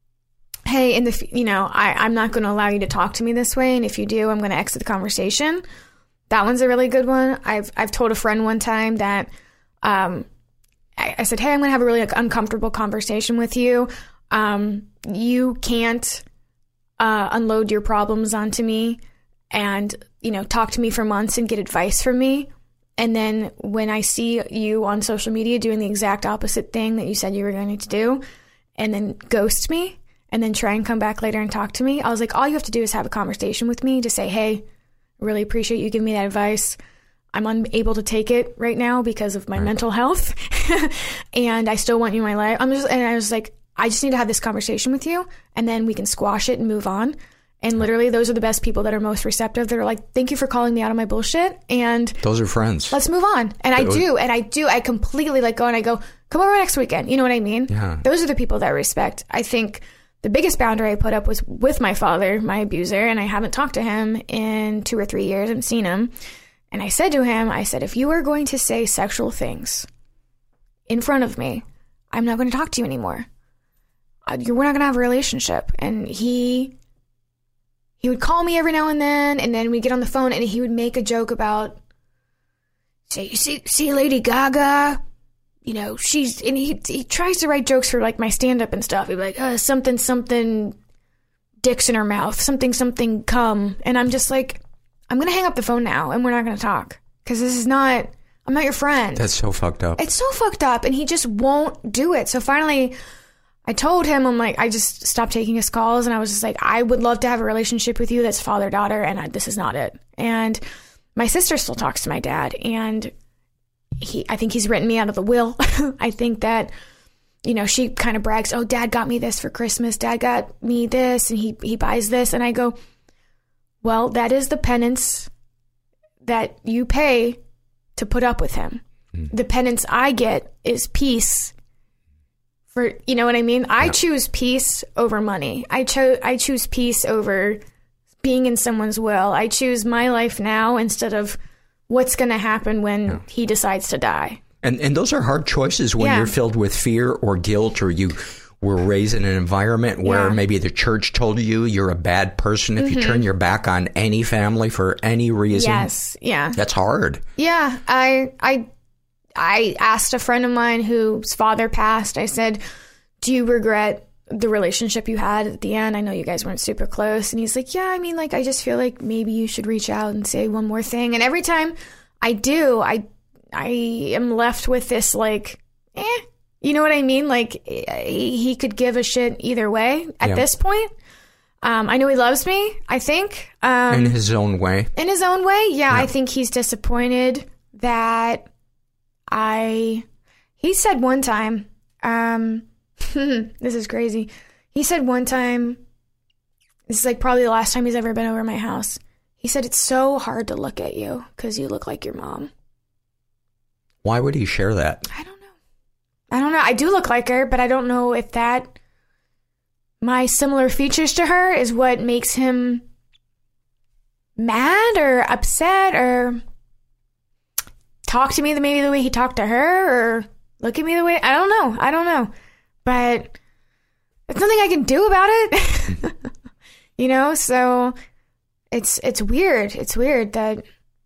I'm not going to allow you to talk to me this way, and if you do, I'm going to exit the conversation. That one's a really good one. I've told a friend one time that I said, hey, I'm going to have a really uncomfortable conversation with you. You can't unload your problems onto me and, talk to me for months and get advice from me. And then when I see you on social media doing the exact opposite thing that you said you were going to do, and then ghost me, and then try and come back later and talk to me, I was like, all you have to do is have a conversation with me to say, hey, I really appreciate you giving me that advice. I'm unable to take it right now because of my mental health, and I still want you in my life. I was like, I just need to have this conversation with you, and then we can squash it and move on. And literally, those are the best people that are most receptive. They're like, thank you for calling me out on my bullshit. And those are friends. Let's move on. And I do. I completely let go, and I go, come over next weekend. You know what I mean? Yeah. Those are the people that I respect. I think the biggest boundary I put up was with my father, my abuser, and I haven't talked to him in 2 or 3 years. I haven't seen him. And I said to him, if you are going to say sexual things in front of me, I'm not going to talk to you anymore. We're not going to have a relationship. And he would call me every now and then we'd get on the phone, and he would make a joke about, say, you see Lady Gaga? He tries to write jokes for like my stand-up and stuff. He'd be like, something dicks in her mouth, something cum. And I'm just like, I'm going to hang up the phone now, and we're not going to talk. Because I'm not your friend. That's so fucked up. It's so fucked up, and he just won't do it. So finally, I told him, I just stopped taking his calls, and I was just like, I would love to have a relationship with you that's father-daughter, and this is not it. And my sister still talks to my dad, and I think he's written me out of the will. I think that, she kind of brags, oh, Dad got me this for Christmas, Dad got me this, and he buys this, and I go, well, that is the penance that you pay to put up with him. The penance I get is peace. For, you know what I mean? I choose peace over money. I choose peace over being in someone's will. I choose my life now instead of what's going to happen when he decides to die. And those are hard choices when you're filled with fear or guilt, or you were raised in an environment where maybe the church told you you're a bad person if you turn your back on any family for any reason. Yes, yeah. That's hard. Yeah, I asked a friend of mine whose father passed, I said, do you regret the relationship you had at the end? I know you guys weren't super close. And he's like, yeah, I just feel like maybe you should reach out and say one more thing. And every time I do, I am left with this you know what I mean? Like, he could give a shit either way at this point. I know he loves me, I think. In his own way. In his own way, yeah. I think he's disappointed that he said one time, this is crazy. He said one time, this is like probably the last time he's ever been over my house. He said, it's so hard to look at you because you look like your mom. Why would he share that? I don't know. I do look like her, but I don't know if that, my similar features to her is what makes him mad or upset or talk to me maybe the way he talked to her or look at me the way, I don't know. But it's nothing I can do about it. You know, so it's weird. It's weird that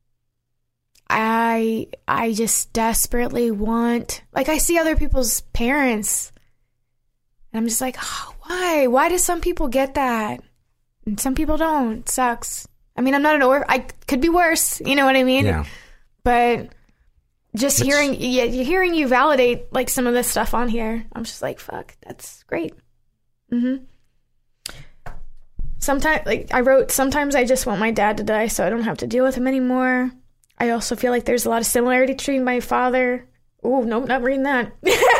I just desperately want, like, I see other people's parents and I'm just like, oh, why? Why do some people get that? And some people don't. It sucks. I mean, I'm not an orphan. I could be worse. You know what I mean? Yeah. But just hearing you validate like some of this stuff on here, I'm just like, fuck, that's great. Mm-hmm. Sometimes, like I wrote, sometimes I just want my dad to die so I don't have to deal with him anymore. I also feel like there's a lot of similarity between my father. Oh, nope, not reading that.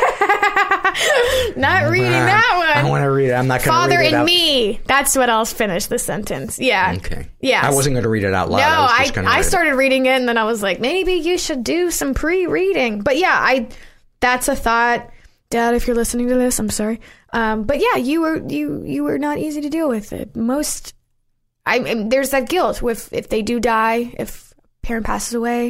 Not reading that one. I want to read it. I'm not going to read it. Father and out. Me. That's what I'll finish the sentence. Yeah. Okay. Yeah. I wasn't going to read it out loud. No, I started reading it and then I was like, maybe you should do some pre-reading. But yeah, that's a thought. Dad, if you're listening to this, I'm sorry. But yeah, you were not easy to deal with. There's that guilt with if they do die, if a parent passes away.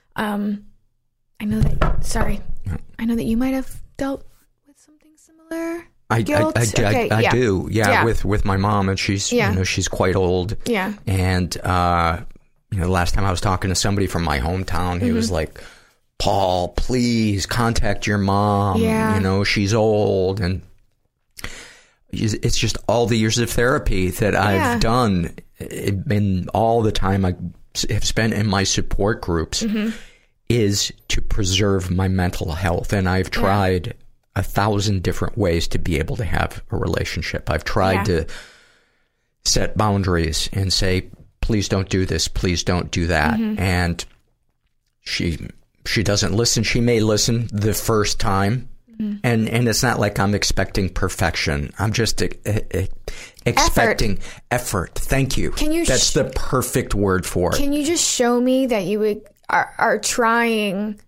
I know that you might have dealt with something similar. I do. Yeah, with my mom, and she's she's quite old. Yeah. And last time I was talking to somebody from my hometown, he was like, Paul, please contact your mom. Yeah. She's old, and it's just all the years of therapy that I've done, and all the time I have spent in my support groups is to preserve my mental health. And I've tried 1,000 different ways to be able to have a relationship. I've tried to set boundaries and say, please don't do this, please don't do that. And she doesn't listen. She may listen the first time. And it's not like I'm expecting perfection. I'm just expecting effort. Thank you. That's the perfect word for it. Can you just show me that you are trying?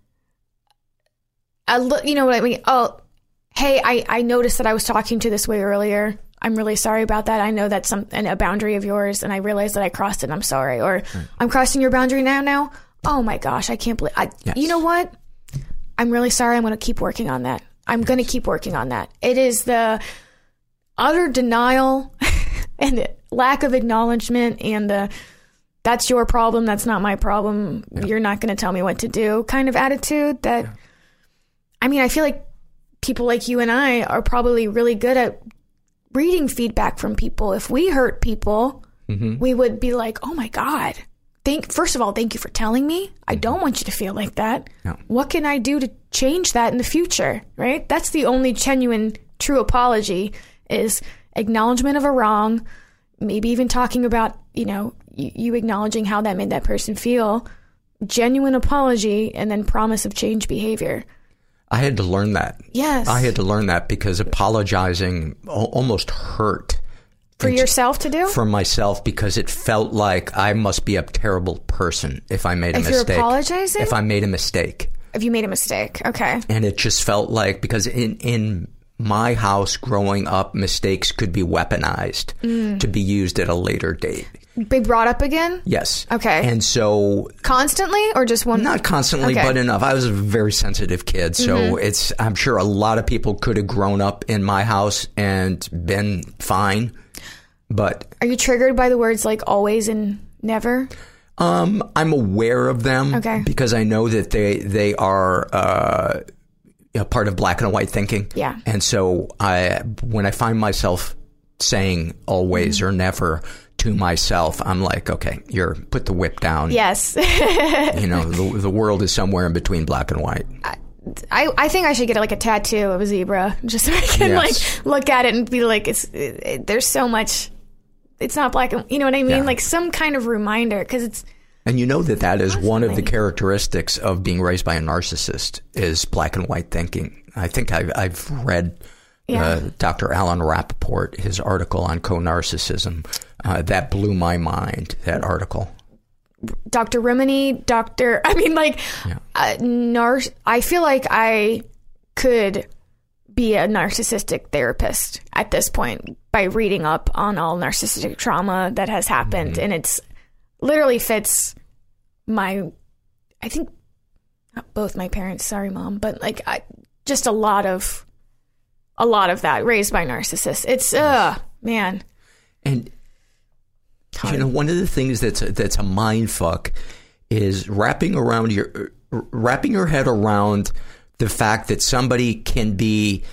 You know what I mean? Oh, hey, I noticed that I was talking to this way earlier. I'm really sorry about that. I know that's a boundary of yours, and I realized that I crossed it. I'm sorry. Or I'm crossing your boundary now. Oh my gosh, I can't believe. You know what? I'm really sorry. I'm going to keep working on that. I'm going to keep working on that. It is the utter denial and the lack of acknowledgement and that's your problem, that's not my problem, you're not going to tell me what to do kind of attitude that, I mean, I feel like people like you and I are probably really good at reading feedback from people. If we hurt people, we would be like, oh my God. First of all, thank you for telling me. I don't want you to feel like that. No. What can I do to change that in the future, right? That's the only genuine, true apology is acknowledgement of a wrong, maybe even talking about, you acknowledging how that made that person feel, genuine apology, and then promise of change behavior. I had to learn that. Yes. I had to learn that because apologizing almost hurt. For yourself to do? For myself, because it felt like I must be a terrible person if I made a mistake. If you're apologizing? If I made a mistake. If you made a mistake, okay. And it just felt like, because in my house growing up, mistakes could be weaponized to be used at a later date. Be brought up again? Yes. Okay. And so... Constantly or just one? Not constantly, but enough. I was a very sensitive kid, so I'm sure a lot of people could have grown up in my house and been fine. But are you triggered by the words like always and never? I'm aware of them because I know that they are part of black and white thinking. Yeah. And so when I find myself saying always or never to myself, I'm like, okay, put the whip down. Yes. The world is somewhere in between black and white. I think I should get like a tattoo of a zebra just so I can like look at it and be like, there's so much black and, you know what I mean? Yeah. Like some kind of reminder, because it's. And you know that is one of the characteristics of being raised by a narcissist is black and white thinking. I think I've read Dr. Alan Rappaport, his article on co-narcissism. That blew my mind, that article. Dr. Rimini, I feel like I could be a narcissistic therapist at this point by reading up on all narcissistic trauma that has happened. And it's literally fits I think not both my parents, sorry mom, but like just a lot of that raised by narcissists. It's man. And you know, one of the things that's a mind fuck is wrapping your head around the fact that somebody can be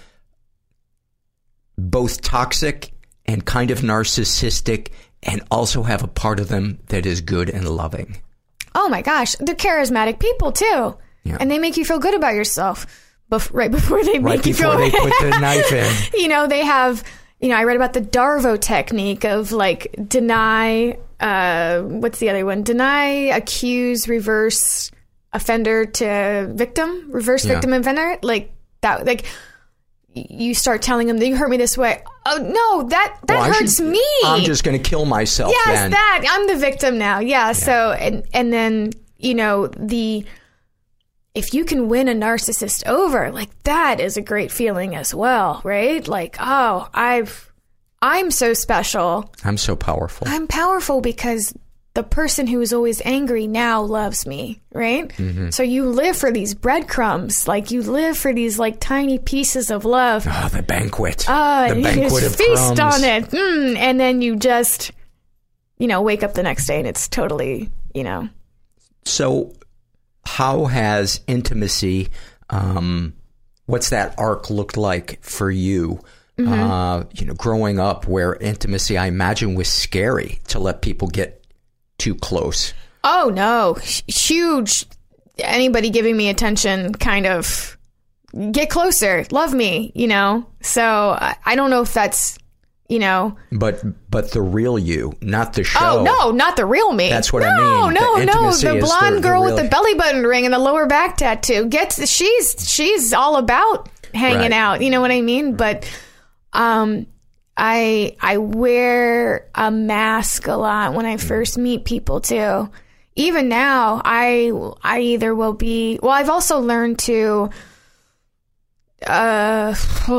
both toxic and kind of narcissistic and also have a part of them that is good and loving. Oh my gosh, they're charismatic people too. Yeah. And they make you feel good about yourself right before they make you feel they put the knife in. You know, they have, you know, I read about the Darvo technique of like deny, what's the other one? Deny, accuse, reverse offender to victim, reverse victim offender. Like that, like you start telling them that you hurt me this way. Oh no, that hurts me. I'm just going to kill myself. Yes, then. I'm the victim now. Yeah. So, and then, you know, if you can win a narcissist over, like that is a great feeling as well, right? Like, oh, I'm so special. I'm so powerful. I'm powerful because the person who is always angry now loves me, right? Mm-hmm. So you live for these breadcrumbs, like you live for these like tiny pieces of love. Oh, the banquet. The banquet of feast crumbs. on it. And then you just, you know, wake up the next day and it's totally, you know. So how has intimacy, what's that arc looked like for you? Mm-hmm. You know, growing up where intimacy, I imagine, was scary to let people get too close. Oh no, huge. Anybody giving me attention kind of get closer, love me, you know? So I don't know if that's, you know. But the real you, not the show. Oh no, not the real me. That's what I mean. No. The blonde girl with the belly button ring and the lower back tattoo she's all about hanging out. You know what I mean? But I wear a mask a lot when I first meet people too. Even now, I either will be, well, I've also learned to, I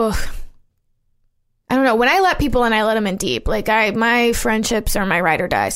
don't know, when I let people in, I let them in deep. Like my friendships are my ride or dies.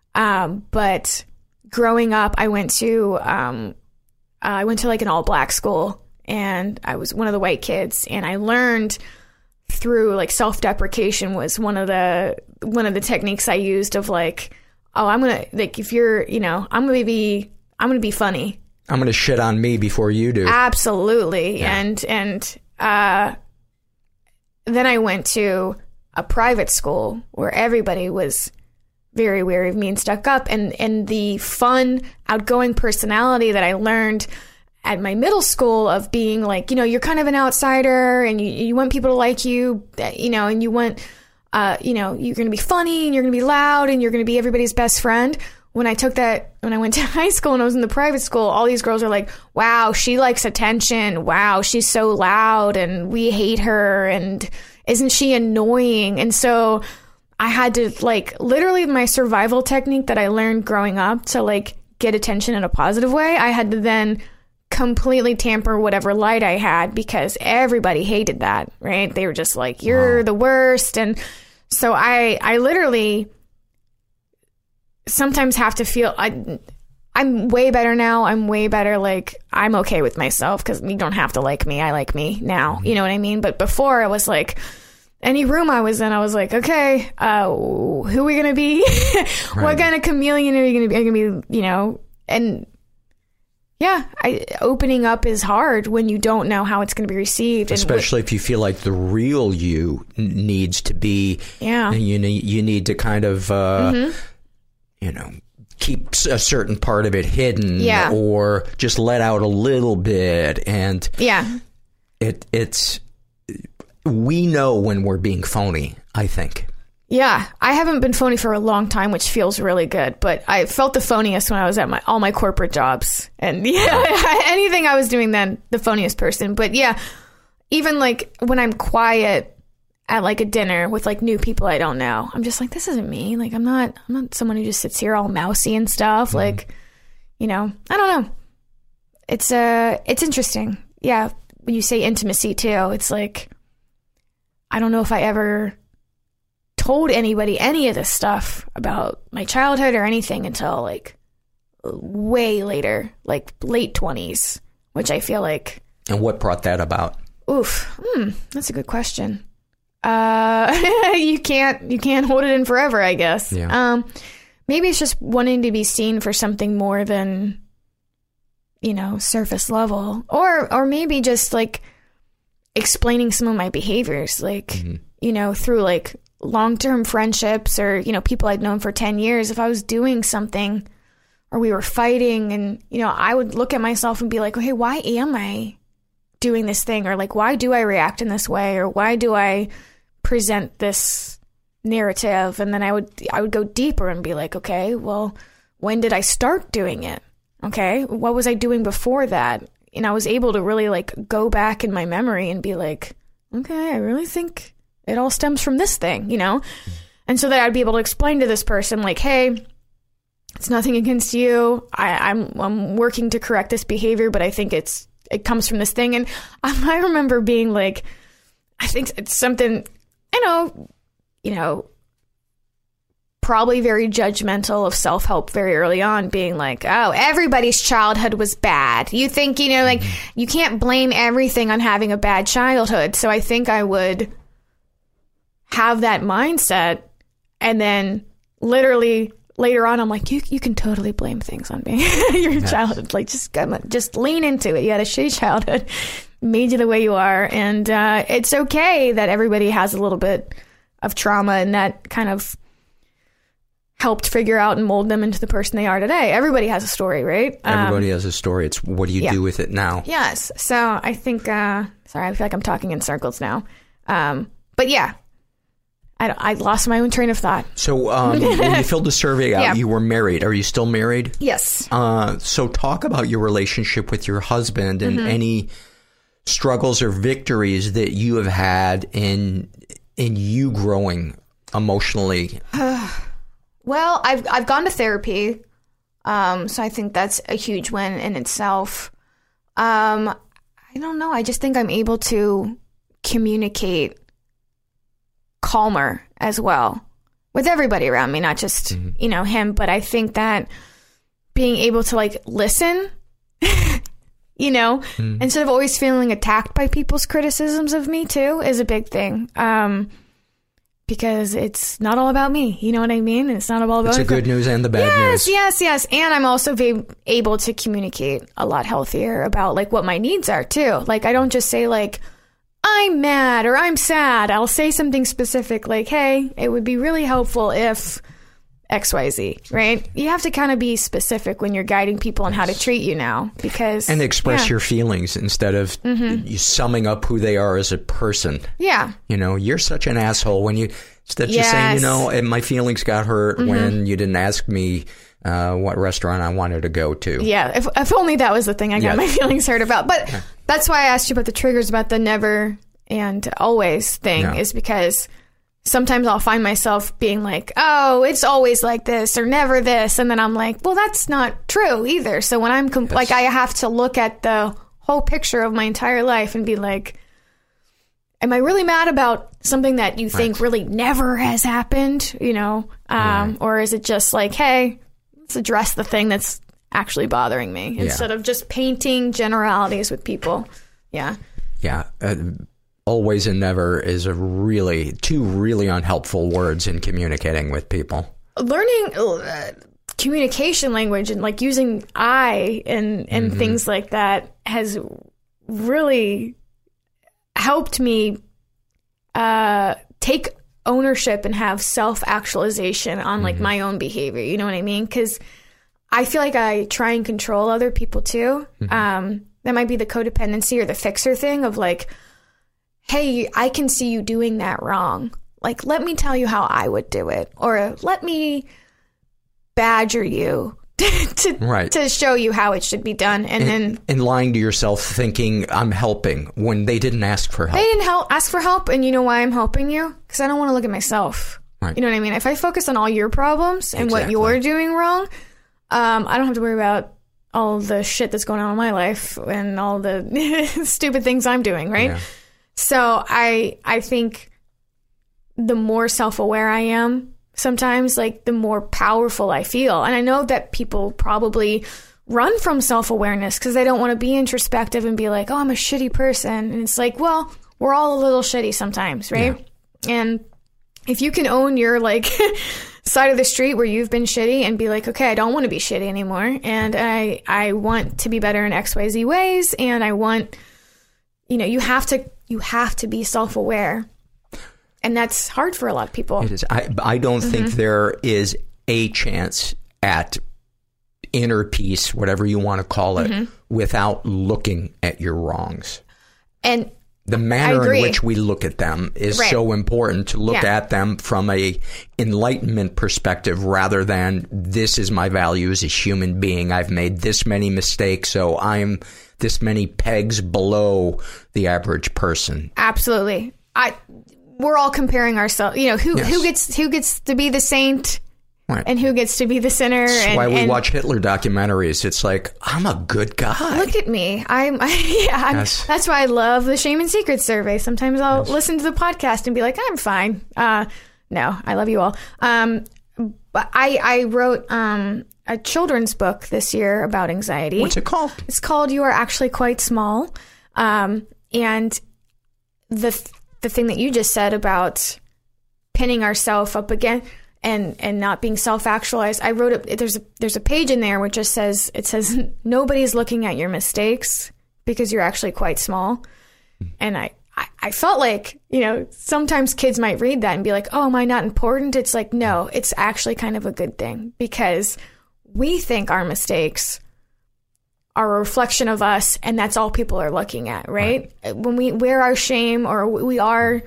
But growing up, I went to like an all black school and I was one of the white kids, and I learned through like self-deprecation was one of the techniques I used of like, oh, I'm going to, like, if you're, you know, I'm going to be funny. I'm going to shit on me before you do. Absolutely. Yeah. And then I went to a private school where everybody was very wary of me and stuck up, and the fun, outgoing personality that I learned at my middle school of being like, you know, you're kind of an outsider and you want people to like you, you know, and you want, you know, you're going to be funny and you're going to be loud and you're going to be everybody's best friend. When I went to high school and I was in the private school, all these girls are like, wow, she likes attention. Wow, she's so loud and we hate her. And isn't she annoying? And so I had to like, literally my survival technique that I learned growing up to like get attention in a positive way. I had to then completely tamper whatever light I had because everybody hated that, right? They were just like, you're the worst. And so I literally sometimes have to feel, I'm way better now. I'm way better. Like, I'm okay with myself because you don't have to like me. I like me now. You know what I mean? But before I was like, any room I was in, I was like, okay, who are we going to be? What kind of chameleon are you going to be? I'm going to be, you know, and yeah, opening up is hard when you don't know how it's going to be received. Especially if you feel like the real you needs to be, and you need to kind of, you know, keep a certain part of it hidden or just let out a little bit. And it's, we know when we're being phony, I think. Yeah, I haven't been phony for a long time, which feels really good. But I felt the phoniest when I was at all my corporate jobs. And yeah, anything I was doing then, the phoniest person. But yeah, even like when I'm quiet at like a dinner with like new people I don't know, I'm just like, this isn't me. Like, I'm not someone who just sits here all mousy and stuff. Like, I don't know. It's interesting. Yeah, when you say intimacy too, it's like, I don't know if I ever told anybody any of this stuff about my childhood or anything until like way later, like late 20s, which I feel like. And what brought that about? Oof, that's a good question. You can't hold it in forever, I guess. Yeah. Maybe it's just wanting to be seen for something more than, surface level, or maybe just like explaining some of my behaviors, like, through like long-term friendships or, people I'd known for 10 years. If I was doing something or we were fighting and, I would look at myself and be like, okay, why am I doing this thing? Or like, why do I react in this way? Or why do I present this narrative? And then I would go deeper and be like, okay, well, when did I start doing it? Okay, what was I doing before that? And I was able to really like go back in my memory and be like, okay, I really think it all stems from this thing, And so that I'd be able to explain to this person like, hey, it's nothing against you. I'm working to correct this behavior, but I think it comes from this thing. And I remember being like, I think it's something, probably very judgmental of self-help very early on, being like, oh, everybody's childhood was bad. You think, like you can't blame everything on having a bad childhood. So I think I would have that mindset, and then literally later on I'm like, you can totally blame things on me. Your childhood, like just lean into it. You had a shitty childhood, made you the way you are, and it's okay that everybody has a little bit of trauma, and that kind of helped figure out and mold them into the person they are today. Everybody has a story, right? Everybody has a story. It's what do you do with it now? Yes. So I think sorry, I feel like I'm talking in circles now, but yeah, I lost my own train of thought. So when you filled the survey out, you were married. Are you still married? Yes. So talk about your relationship with your husband and any struggles or victories that you have had in you growing emotionally. Well, I've gone to therapy, so I think that's a huge win in itself. I don't know. I just think I'm able to communicate calmer as well with everybody around me, not just, him. But I think that being able to like listen, instead of always feeling attacked by people's criticisms of me too, is a big thing. Because it's not all about me. You know what I mean? It's not all about... It's the good news and the bad news. Yes. And I'm also able to communicate a lot healthier about like what my needs are too. Like I don't just say like, I'm mad or I'm sad. I'll say something specific like, hey, it would be really helpful if XYZ, right? You have to kind of be specific when you're guiding people on how to treat you now, because... And express your feelings instead of you summing up who they are as a person. Yeah. You're such an asshole when you... Instead of just saying, my feelings got hurt when you didn't ask me what restaurant I wanted to go to. Yeah, if only that was the thing I got my feelings hurt about. But that's why I asked you about the triggers, about the never and always thing, is because... Sometimes I'll find myself being like, oh, it's always like this or never this. And then I'm like, well, that's not true either. So when I'm like, I have to look at the whole picture of my entire life and be like, am I really mad about something that you think really never has happened? Or is it just like, hey, let's address the thing that's actually bothering me instead of just painting generalities with people. Yeah. Yeah. Always and never is two really unhelpful words in communicating with people. Learning communication language and like using I and things like that has really helped me take ownership and have self-actualization on like my own behavior. You know what I mean? Because I feel like I try and control other people too. That might be the codependency or the fixer thing of like, hey, I can see you doing that wrong. Like, let me tell you how I would do it, or let me badger you to show you how it should be done. And lying to yourself thinking I'm helping when they didn't ask for help. They didn't ask for help. And you know why I'm helping you? Because I don't want to look at myself. Right. You know what I mean? If I focus on all your problems and what you're doing wrong, I don't have to worry about all the shit that's going on in my life and all the stupid things I'm doing, right? Yeah. So I think the more self-aware I am, sometimes, like, the more powerful I feel. And I know that people probably run from self-awareness because they don't want to be introspective and be like, oh, I'm a shitty person. And it's like, well, we're all a little shitty sometimes, right? Yeah. And if you can own your, like, side of the street where you've been shitty and be like, okay, I don't want to be shitty anymore. And I want to be better in XYZ ways. And I want, you have to be self-aware. And that's hard for a lot of people. It is. I don't think there is a chance at inner peace, whatever you want to call it, without looking at your wrongs. And the manner in which we look at them is so important, to look at them from a enlightenment perspective rather than, this is my value as a human being. I've made this many mistakes, so I'm this many pegs below the average person. Absolutely. We're all comparing ourselves. Who gets to be the saint, and who gets to be the sinner. That's why we watch Hitler documentaries. It's like, I'm a good guy. Look at me. That's why I love the Shame and Secrets survey. Sometimes I'll listen to the podcast and be like, I'm fine. No, I love you all. But I wrote a children's book this year about anxiety. What's it called? It's called You Are Actually Quite Small. And the thing that you just said about pinning ourselves up again and not being self-actualized, I wrote it. There's a page in there which just says, nobody's looking at your mistakes because you're actually quite small. And I felt like, sometimes kids might read that and be like, oh, am I not important? It's like, no, it's actually kind of a good thing, because we think our mistakes are a reflection of us, and that's all people are looking at, right? When we wear our shame, or we are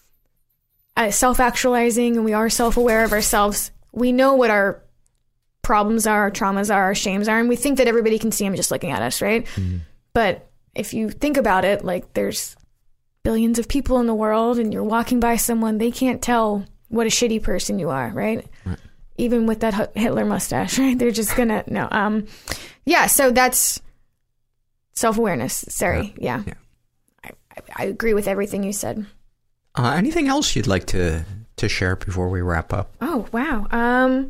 self-actualizing and we are self-aware of ourselves, we know what our problems are, our traumas are, our shames are, and we think that everybody can see them just looking at us, right? Mm-hmm. But if you think about it, like, there's billions of people in the world, and you're walking by someone, they can't tell what a shitty person you are, right? Even with that Hitler mustache, right? They're just gonna, no. Yeah, so that's self-awareness. Sorry, yeah. I agree with everything you said. Anything else you'd like to share before we wrap up? Oh, wow. I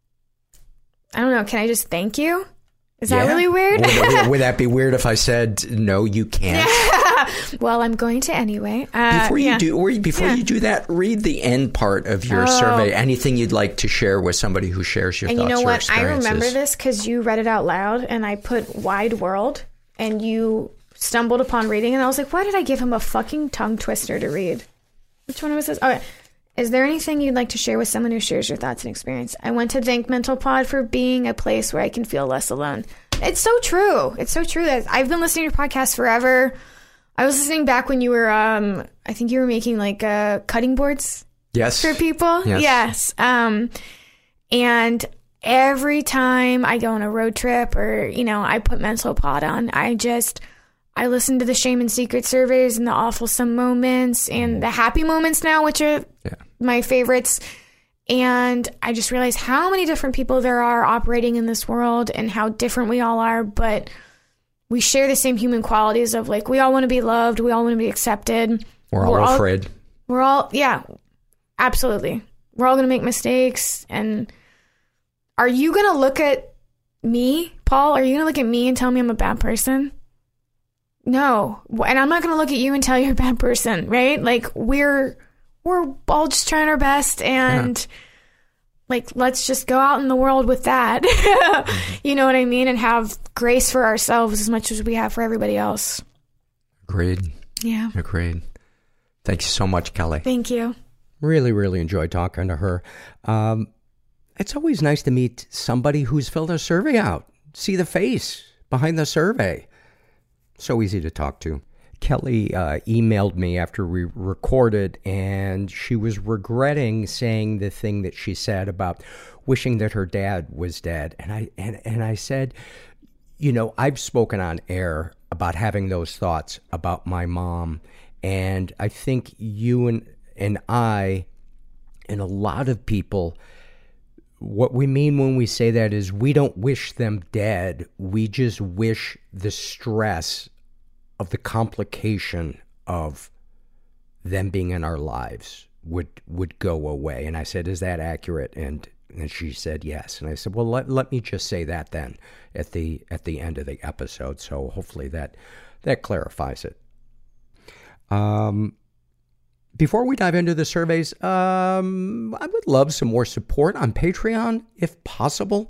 don't know. Can I just thank you? Is that really weird? Would that be weird if I said, no, you can't? Well, I'm going to anyway. Before you do that, read the end part of your survey. Anything you'd like to share with somebody who shares your thoughts or experiences. And you know what? I remember this because you read it out loud, and I put wide world, and you stumbled upon reading, and I was like, why did I give him a fucking tongue twister to read? Which one was this? Okay. Is there anything you'd like to share with someone who shares your thoughts and experience? I want to thank Mental Pod for being a place where I can feel less alone. It's so true. It's so true. I've been listening to your podcast forever. I was listening back when you were, I think you were making like cutting boards. Yes. For people. Yes. And every time I go on a road trip or, I put Mental Pod on, I listen to the Shame and Secret surveys and the awfulsome moments and the happy moments now, which are my favorites. And I just realized how many different people there are operating in this world and how different we all are. But we share the same human qualities of, like, we all want to be loved. We all want to be accepted. We're all afraid. We're all, absolutely. We're all going to make mistakes. And are you going to look at me, Paul? Are you going to look at me and tell me I'm a bad person? No. And I'm not going to look at you and tell you you're a bad person, right? Like, we're all just trying our best, and like, let's just go out in the world with that. You know what I mean? And have grace for ourselves as much as we have for everybody else. Agreed. Yeah. Agreed. Thank you so much, Kelly. Thank you. Really, really enjoyed talking to her. It's always nice to meet somebody who's filled a survey out. See the face behind the survey. So easy to talk to. Kelly emailed me after we recorded, and she was regretting saying the thing that she said about wishing that her dad was dead. And I said, you know, I've spoken on air about having those thoughts about my mom, and I think you and I and a lot of people, what we mean when we say that is we don't wish them dead. We just wish the stress of the complication of them being in our lives would go away. And I said, is that accurate? And she said yes. And I said, well, let me just say that then at the end of the episode. So hopefully that clarifies it. Before we dive into the surveys, I would love some more support on Patreon, if possible.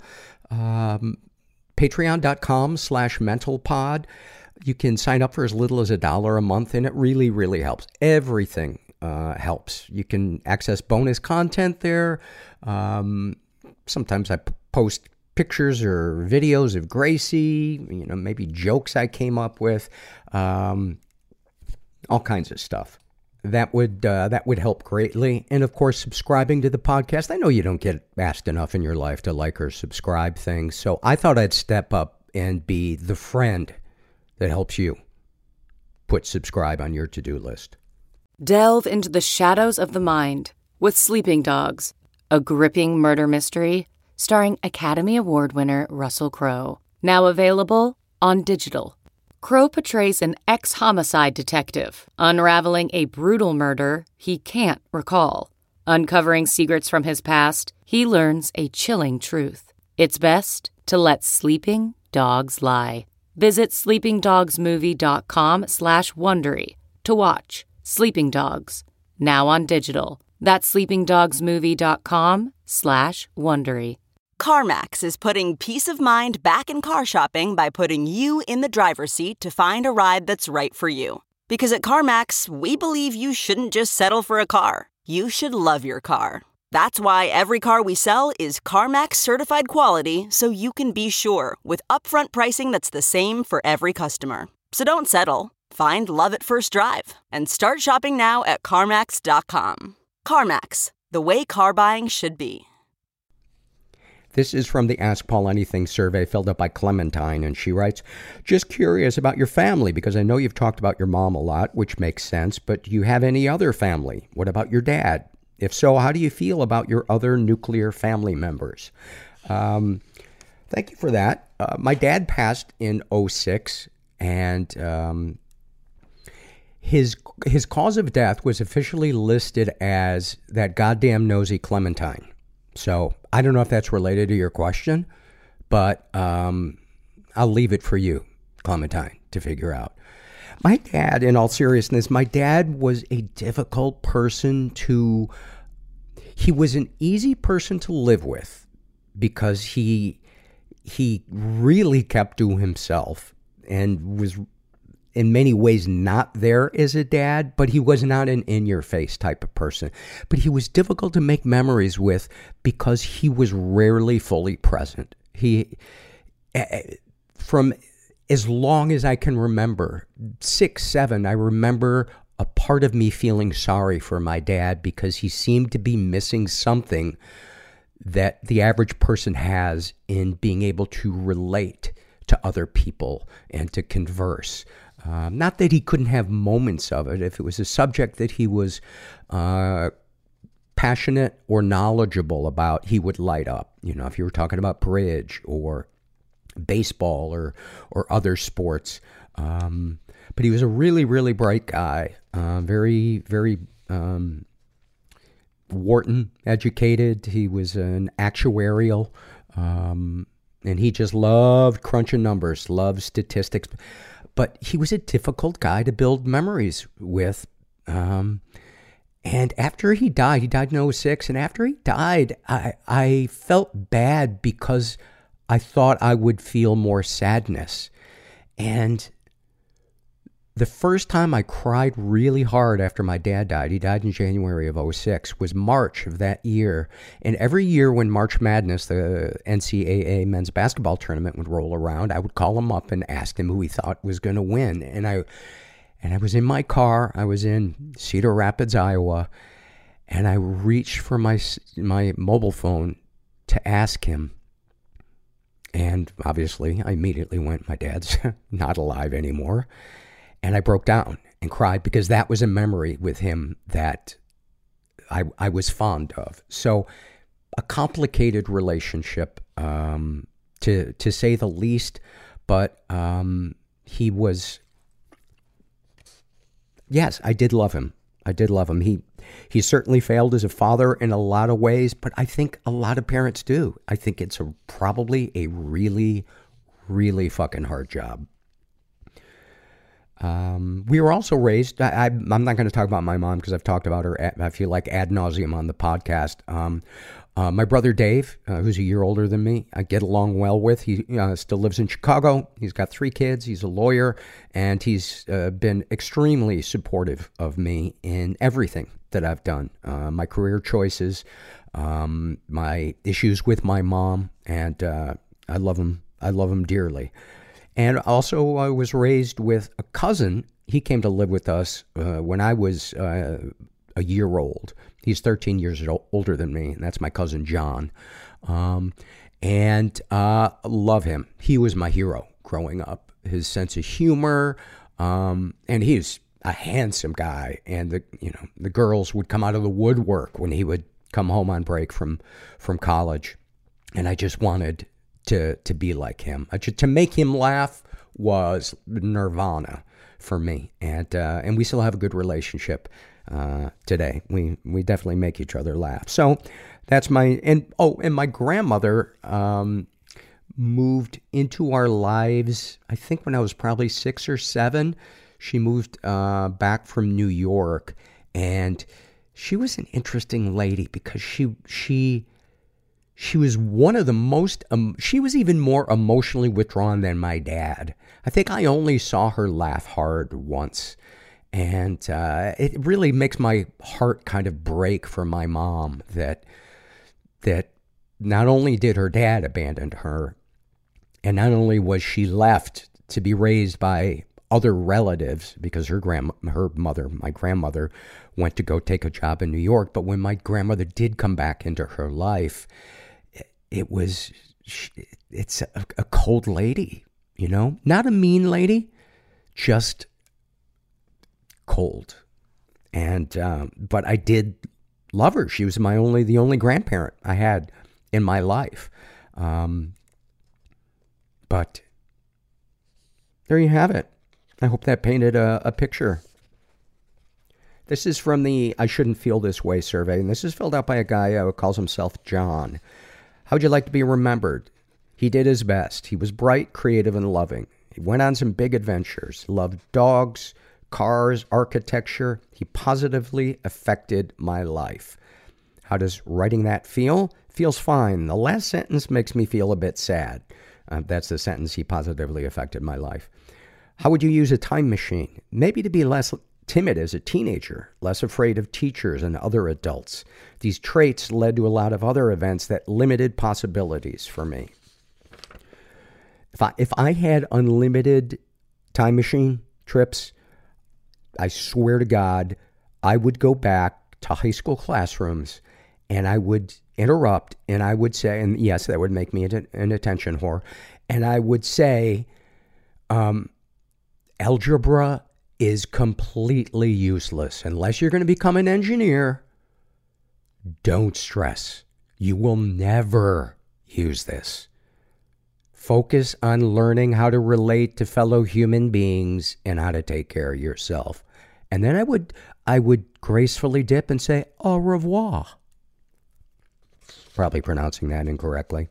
Patreon.com/mentalpod. You can sign up for as little as $1 a month, and it really, really helps. Everything helps. You can access bonus content there. Sometimes I post pictures or videos of Gracie, you know, maybe jokes I came up with, all kinds of stuff. That would help greatly. And of course, subscribing to the podcast. I know you don't get asked enough in your life to like or subscribe things, so I thought I'd step up and be the friend that helps you put subscribe on your to-do list. Delve into the shadows of the mind with Sleeping Dogs, a gripping murder mystery starring Academy Award winner Russell Crowe. Now available on digital. Crowe portrays an ex-homicide detective unraveling a brutal murder he can't recall. Uncovering secrets from his past, he learns a chilling truth. It's best to let sleeping dogs lie. Visit sleepingdogsmovie.com/Wondery to watch Sleeping Dogs, now on digital. That's sleepingdogsmovie.com/Wondery. CarMax is putting peace of mind back in car shopping by putting you in the driver's seat to find a ride that's right for you. Because at CarMax, we believe you shouldn't just settle for a car. You should love your car. That's why every car we sell is CarMax certified quality, so you can be sure with upfront pricing that's the same for every customer. So don't settle. Find love at first drive and start shopping now at CarMax.com. CarMax, the way car buying should be. This is from the Ask Paul Anything survey filled out by Clementine, and she writes, just curious about your family, because I know you've talked about your mom a lot, which makes sense, but do you have any other family? What about your dad? If so, how do you feel about your other nuclear family members? Thank you for that. My dad passed in 2006, and his cause of death was officially listed as that goddamn nosy Clementine. So I don't know if that's related to your question, but I'll leave it for you, Clementine, to figure out. My dad, in all seriousness, my dad was a difficult person he was an easy person to live with because he really kept to himself and was in many ways not there as a dad, but he was not an in-your-face type of person. But he was difficult to make memories with because he was rarely fully present. From as long as I can remember, 6, 7, I remember a part of me feeling sorry for my dad because he seemed to be missing something that the average person has in being able to relate to other people and to converse. Not that he couldn't have moments of it. If it was a subject that he was passionate or knowledgeable about, he would light up. You know, if you were talking about bridge or baseball or other sports. But he was a really, really bright guy. Very, very Wharton educated. He was an actuarial. And he just loved crunching numbers, loved statistics. But he was a difficult guy to build memories with. And after he died in 2006, and after he died, I felt bad because I thought I would feel more sadness. And the first time I cried really hard after my dad died, he died in January of 2006, was March of that year. And every year when March Madness, the NCAA men's basketball tournament, would roll around, I would call him up and ask him who he thought was going to win. And And I was in my car. I was in Cedar Rapids, Iowa. And I reached for my mobile phone to ask him. And obviously, I immediately went, my dad's not alive anymore. And I broke down and cried because that was a memory with him that I was fond of. So a complicated relationship, to say the least. But he was... Yes, I did love him. I did love him. He certainly failed as a father in a lot of ways, but I think a lot of parents do. I think it's probably a really, really fucking hard job. We were also raised... I'm not going to talk about my mom because I've talked about her, I feel like, ad nauseum on the podcast. My brother Dave, who's a year older than me, I get along well with. He still lives in Chicago. He's got 3 kids. He's a lawyer, and he's been extremely supportive of me in everything that I've done. My career choices, my issues with my mom, and I love him. I love him dearly. And also, I was raised with a cousin. He came to live with us when I was a year old. He's 13 years older than me, and that's my cousin John. And love him. He was my hero growing up. His sense of humor, and he's a handsome guy. And the girls would come out of the woodwork when he would come home on break from college, and I just wanted to be like him. To make him laugh was nirvana for me, and we still have a good relationship today. We definitely make each other laugh. So that's and my grandmother moved into our lives, I think when I was probably 6 or 7. She moved back from New York, and she was an interesting lady because she was one of the most, she was even more emotionally withdrawn than my dad. I think I only saw her laugh hard once. And it really makes my heart kind of break for my mom that not only did her dad abandon her, and not only was she left to be raised by other relatives because my grandmother went to go take a job in New York, but when my grandmother did come back into her life, it's a cold lady, not a mean lady, just cold. And but I did love her. She was the only grandparent I had in my life. But there you have it. I hope that painted a picture. This is from the I Shouldn't Feel This Way survey, and this is filled out by a guy who calls himself John. How'd you like to be remembered? He did his best. He was bright, creative, and loving. He went on some big adventures, loved dogs, cars, architecture. He positively affected my life. How does writing that feel? Feels fine. The last sentence makes me feel a bit sad. That's the sentence, he positively affected my life. How would you use a time machine? Maybe to be less timid as a teenager, less afraid of teachers and other adults. These traits led to a lot of other events that limited possibilities for me. If I had unlimited time machine trips, I swear to God, I would go back to high school classrooms and I would interrupt and I would say, and yes, that would make me an attention whore, and I would say, algebra is completely useless. Unless you're going to become an engineer, don't stress. You will never use this. Focus on learning how to relate to fellow human beings and how to take care of yourself. And then I would gracefully dip and say, au revoir. Probably pronouncing that incorrectly.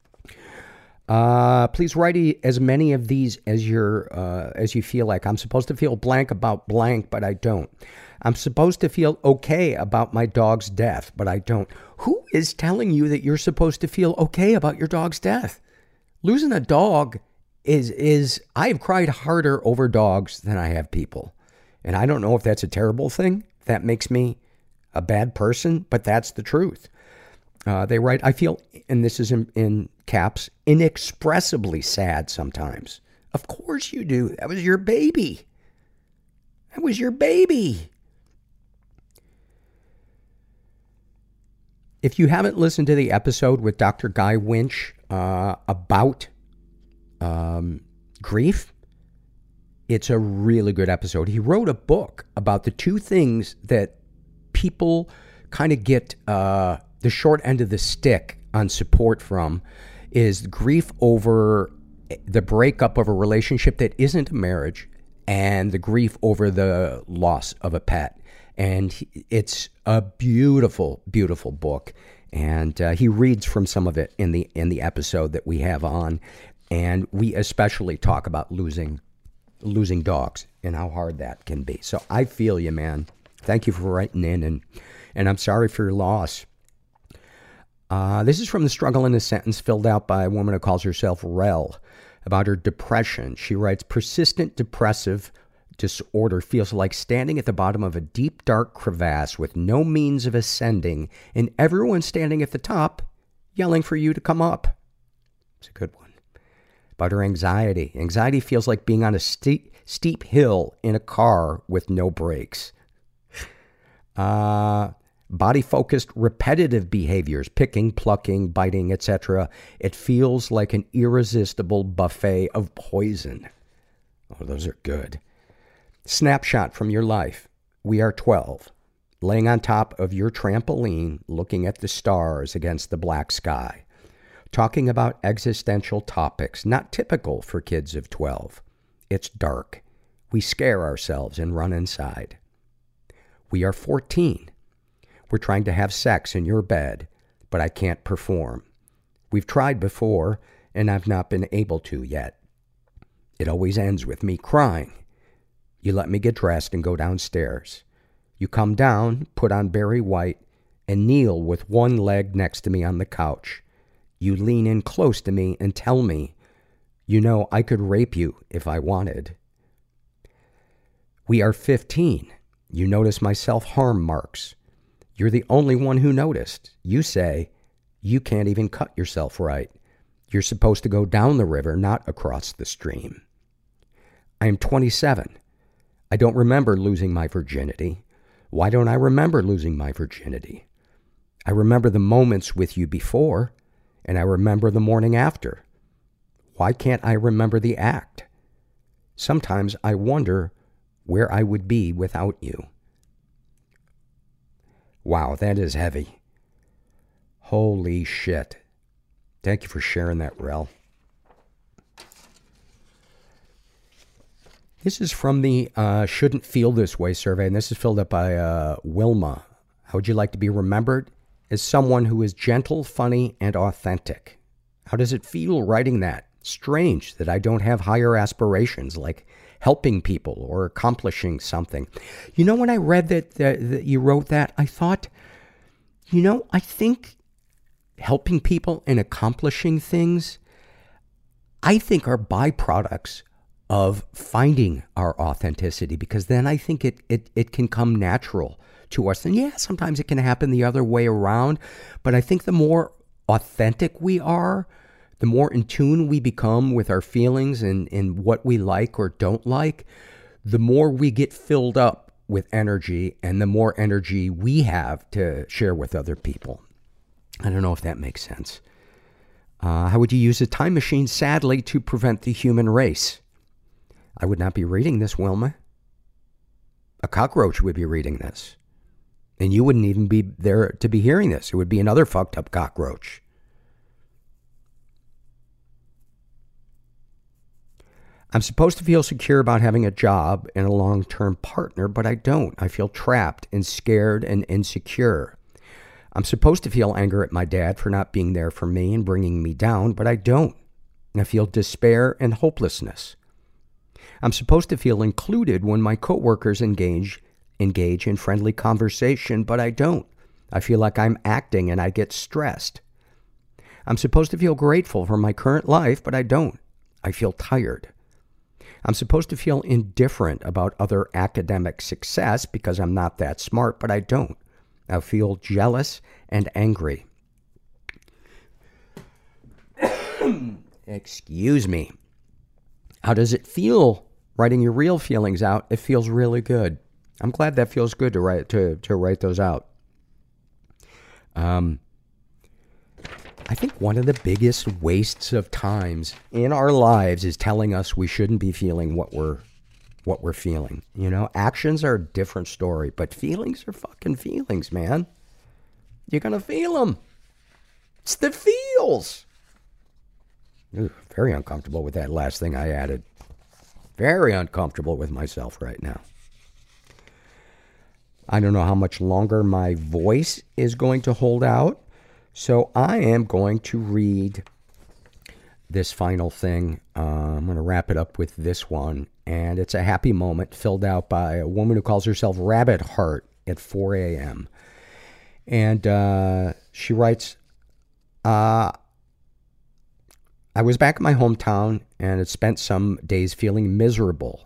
Please write as many of these as you feel like. I'm supposed to feel blank about blank, but I don't. I'm supposed to feel okay about my dog's death, but I don't. Who is telling you that you're supposed to feel okay about your dog's death? Losing a dog is I have cried harder over dogs than I have people. And I don't know if that's a terrible thing. That makes me a bad person, but that's the truth. They write, I feel, and this is in caps, inexpressibly sad sometimes. Of course you do. That was your baby. That was your baby. If you haven't listened to the episode with Dr. Guy Winch about grief, it's a really good episode. He wrote a book about the two things that people kind of get the short end of the stick on support from is grief over the breakup of a relationship that isn't a marriage and the grief over the loss of a pet. And it's a beautiful, beautiful book. And he reads from some of it in the episode that we have on. And we especially talk about losing dogs and how hard that can be. So I feel you, man. Thank you for writing in, and I'm sorry for your loss. This is from the Struggle in a Sentence, filled out by a woman who calls herself Rel, about her depression. She writes, persistent depressive disorder feels like standing at the bottom of a deep, dark crevasse with no means of ascending, and everyone standing at the top yelling for you to come up. It's a good one. About her anxiety. Anxiety feels like being on a steep hill in a car with no brakes. Body-focused repetitive behaviors, picking, plucking, biting, etc. It feels like an irresistible buffet of poison. Oh, those are good. Snapshot from your life. We are 12, laying on top of your trampoline, looking at the stars against the black sky, talking about existential topics not typical for kids of 12. It's dark. We scare ourselves and run inside. We are 14. We're trying to have sex in your bed, but I can't perform. We've tried before, and I've not been able to yet. It always ends with me crying. You let me get dressed and go downstairs. You come down, put on Barry White, and kneel with one leg next to me on the couch. You lean in close to me and tell me, you know I could rape you if I wanted. We are 15. You notice my self-harm marks. You're the only one who noticed. You say, you can't even cut yourself right. You're supposed to go down the river, not across the stream. I am 27. I don't remember losing my virginity. Why don't I remember losing my virginity? I remember the moments with you before, and I remember the morning after. Why can't I remember the act? Sometimes I wonder where I would be without you. Wow, that is heavy. Holy shit. Thank you for sharing that, Rel. This is from the Shouldn't Feel This Way survey, and this is filled up by Wilma. How would you like to be remembered? As someone who is gentle, funny, and authentic. How does it feel writing that? Strange that I don't have higher aspirations, like helping people or accomplishing something. You know, when I read that you wrote that, I thought, I think helping people and accomplishing things, I think are byproducts of finding our authenticity, because then I think it can come natural to us. And yeah, sometimes it can happen the other way around, but I think the more authentic we are, the more in tune we become with our feelings and what we like or don't like, the more we get filled up with energy and the more energy we have to share with other people. I don't know if that makes sense. How would you use a time machine, sadly, to prevent the human race? I would not be reading this, Wilma. A cockroach would be reading this. And you wouldn't even be there to be hearing this. It would be another fucked up cockroach. I'm supposed to feel secure about having a job and a long-term partner, but I don't. I feel trapped and scared and insecure. I'm supposed to feel anger at my dad for not being there for me and bringing me down, but I don't. I feel despair and hopelessness. I'm supposed to feel included when my coworkers engage in friendly conversation, but I don't. I feel like I'm acting and I get stressed. I'm supposed to feel grateful for my current life, but I don't. I feel tired. I'm supposed to feel indifferent about other academic success because I'm not that smart, but I don't. I feel jealous and angry. Excuse me. How does it feel writing your real feelings out, it feels really good. I'm glad that feels good to write those out. I think one of the biggest wastes of times in our lives is telling us we shouldn't be feeling what we're feeling. You know, actions are a different story, but feelings are fucking feelings, man. You're gonna feel them. It's the feels. Ooh, very uncomfortable with that last thing I added. Very uncomfortable with myself right now. I don't know how much longer my voice is going to hold out, so I am going to read this final thing. I'm going to wrap it up with this one, and it's a happy moment filled out by a woman who calls herself Rabbit Heart at 4 a.m. And she writes, I was back in my hometown and had spent some days feeling miserable.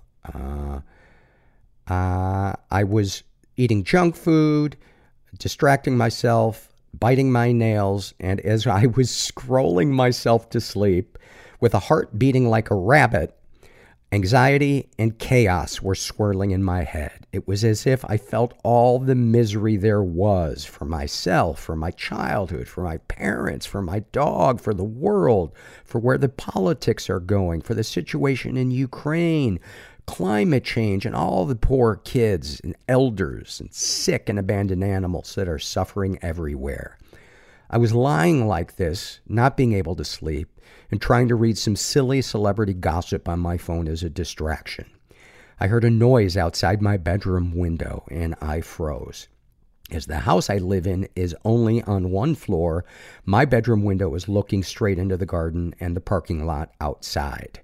I was eating junk food, distracting myself, biting my nails, and as I was scrolling myself to sleep with a heart beating like a rabbit, anxiety and chaos were swirling in my head. It was as if I felt all the misery there was for myself, for my childhood, for my parents, for my dog, for the world, for where the politics are going, for the situation in Ukraine, climate change, and all the poor kids and elders and sick and abandoned animals that are suffering everywhere. I was lying like this, not being able to sleep, and trying to read some silly celebrity gossip on my phone as a distraction. I heard a noise outside my bedroom window, and I froze. As the house I live in is only on one floor, my bedroom window is looking straight into the garden and the parking lot outside.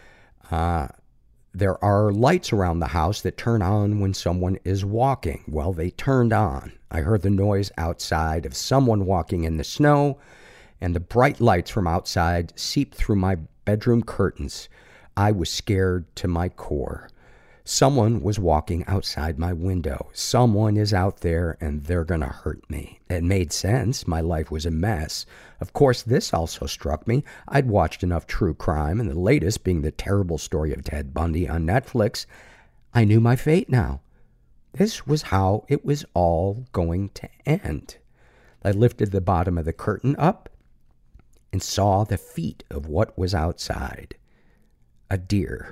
There are lights around the house that turn on when someone is walking. Well, they turned on. I heard the noise outside of someone walking in the snow, and the bright lights from outside seeped through my bedroom curtains. I was scared to my core. Someone was walking outside my window. Someone is out there, and they're gonna hurt me. It made sense. My life was a mess. Of course, this also struck me. I'd watched enough true crime, and the latest being the terrible story of Ted Bundy on Netflix. I knew my fate now. This was how it was all going to end. I lifted the bottom of the curtain up and saw the feet of what was outside. A deer.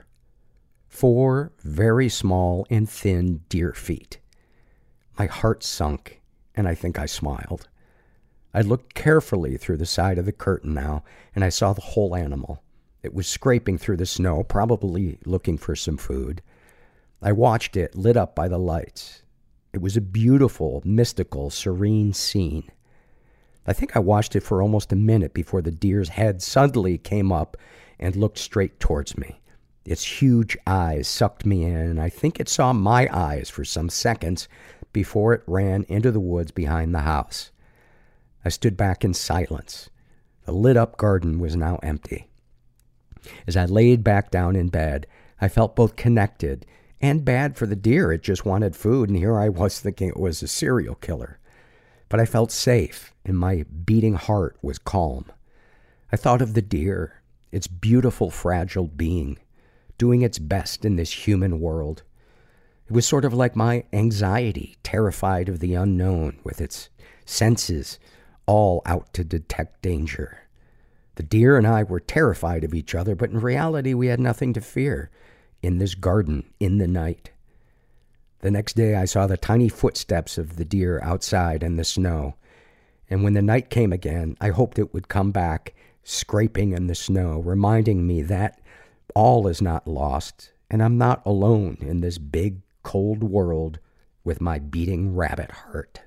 4 very small and thin deer feet. My heart sunk, and I think I smiled. I looked carefully through the side of the curtain now, and I saw the whole animal. It was scraping through the snow, probably looking for some food. I watched it, lit up by the lights. It was a beautiful, mystical, serene scene. I think I watched it for almost a minute before the deer's head suddenly came up and looked straight towards me. Its huge eyes sucked me in, and I think it saw my eyes for some seconds before it ran into the woods behind the house. I stood back in silence. The lit-up garden was now empty. As I laid back down in bed, I felt both connected and bad for the deer. It just wanted food, and here I was thinking it was a serial killer. But I felt safe, and my beating heart was calm. I thought of the deer, its beautiful, fragile being, doing its best in this human world. It was sort of like my anxiety, terrified of the unknown, with its senses all out to detect danger. The deer and I were terrified of each other, but in reality we had nothing to fear in this garden in the night. The next day I saw the tiny footsteps of the deer outside in the snow, and when the night came again, I hoped it would come back, scraping in the snow, reminding me that all is not lost, and I'm not alone in this big, cold world with my beating rabbit heart.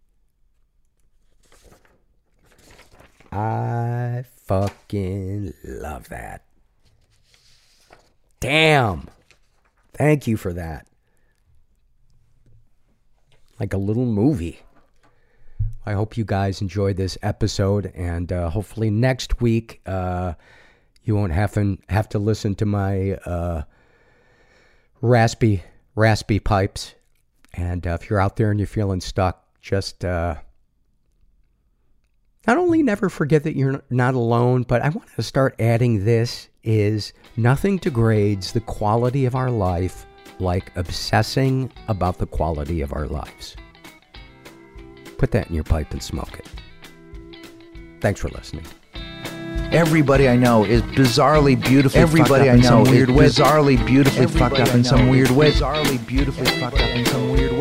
I fucking love that. Damn. Thank you for that. Like a little movie. I hope you guys enjoyed this episode, and hopefully next week you won't have to listen to my raspy pipes. And if you're out there and you're feeling stuck, just not only never forget that you're not alone, but I want to start adding this is nothing degrades the quality of our life like obsessing about the quality of our lives. Put that in your pipe and smoke it. Thanks for listening. Everybody I know is bizarrely beautifully fucked up in some weird way. Bizarrely beautifully fucked up in some weird way. Bizarrely beautifully fucked up in some weird way.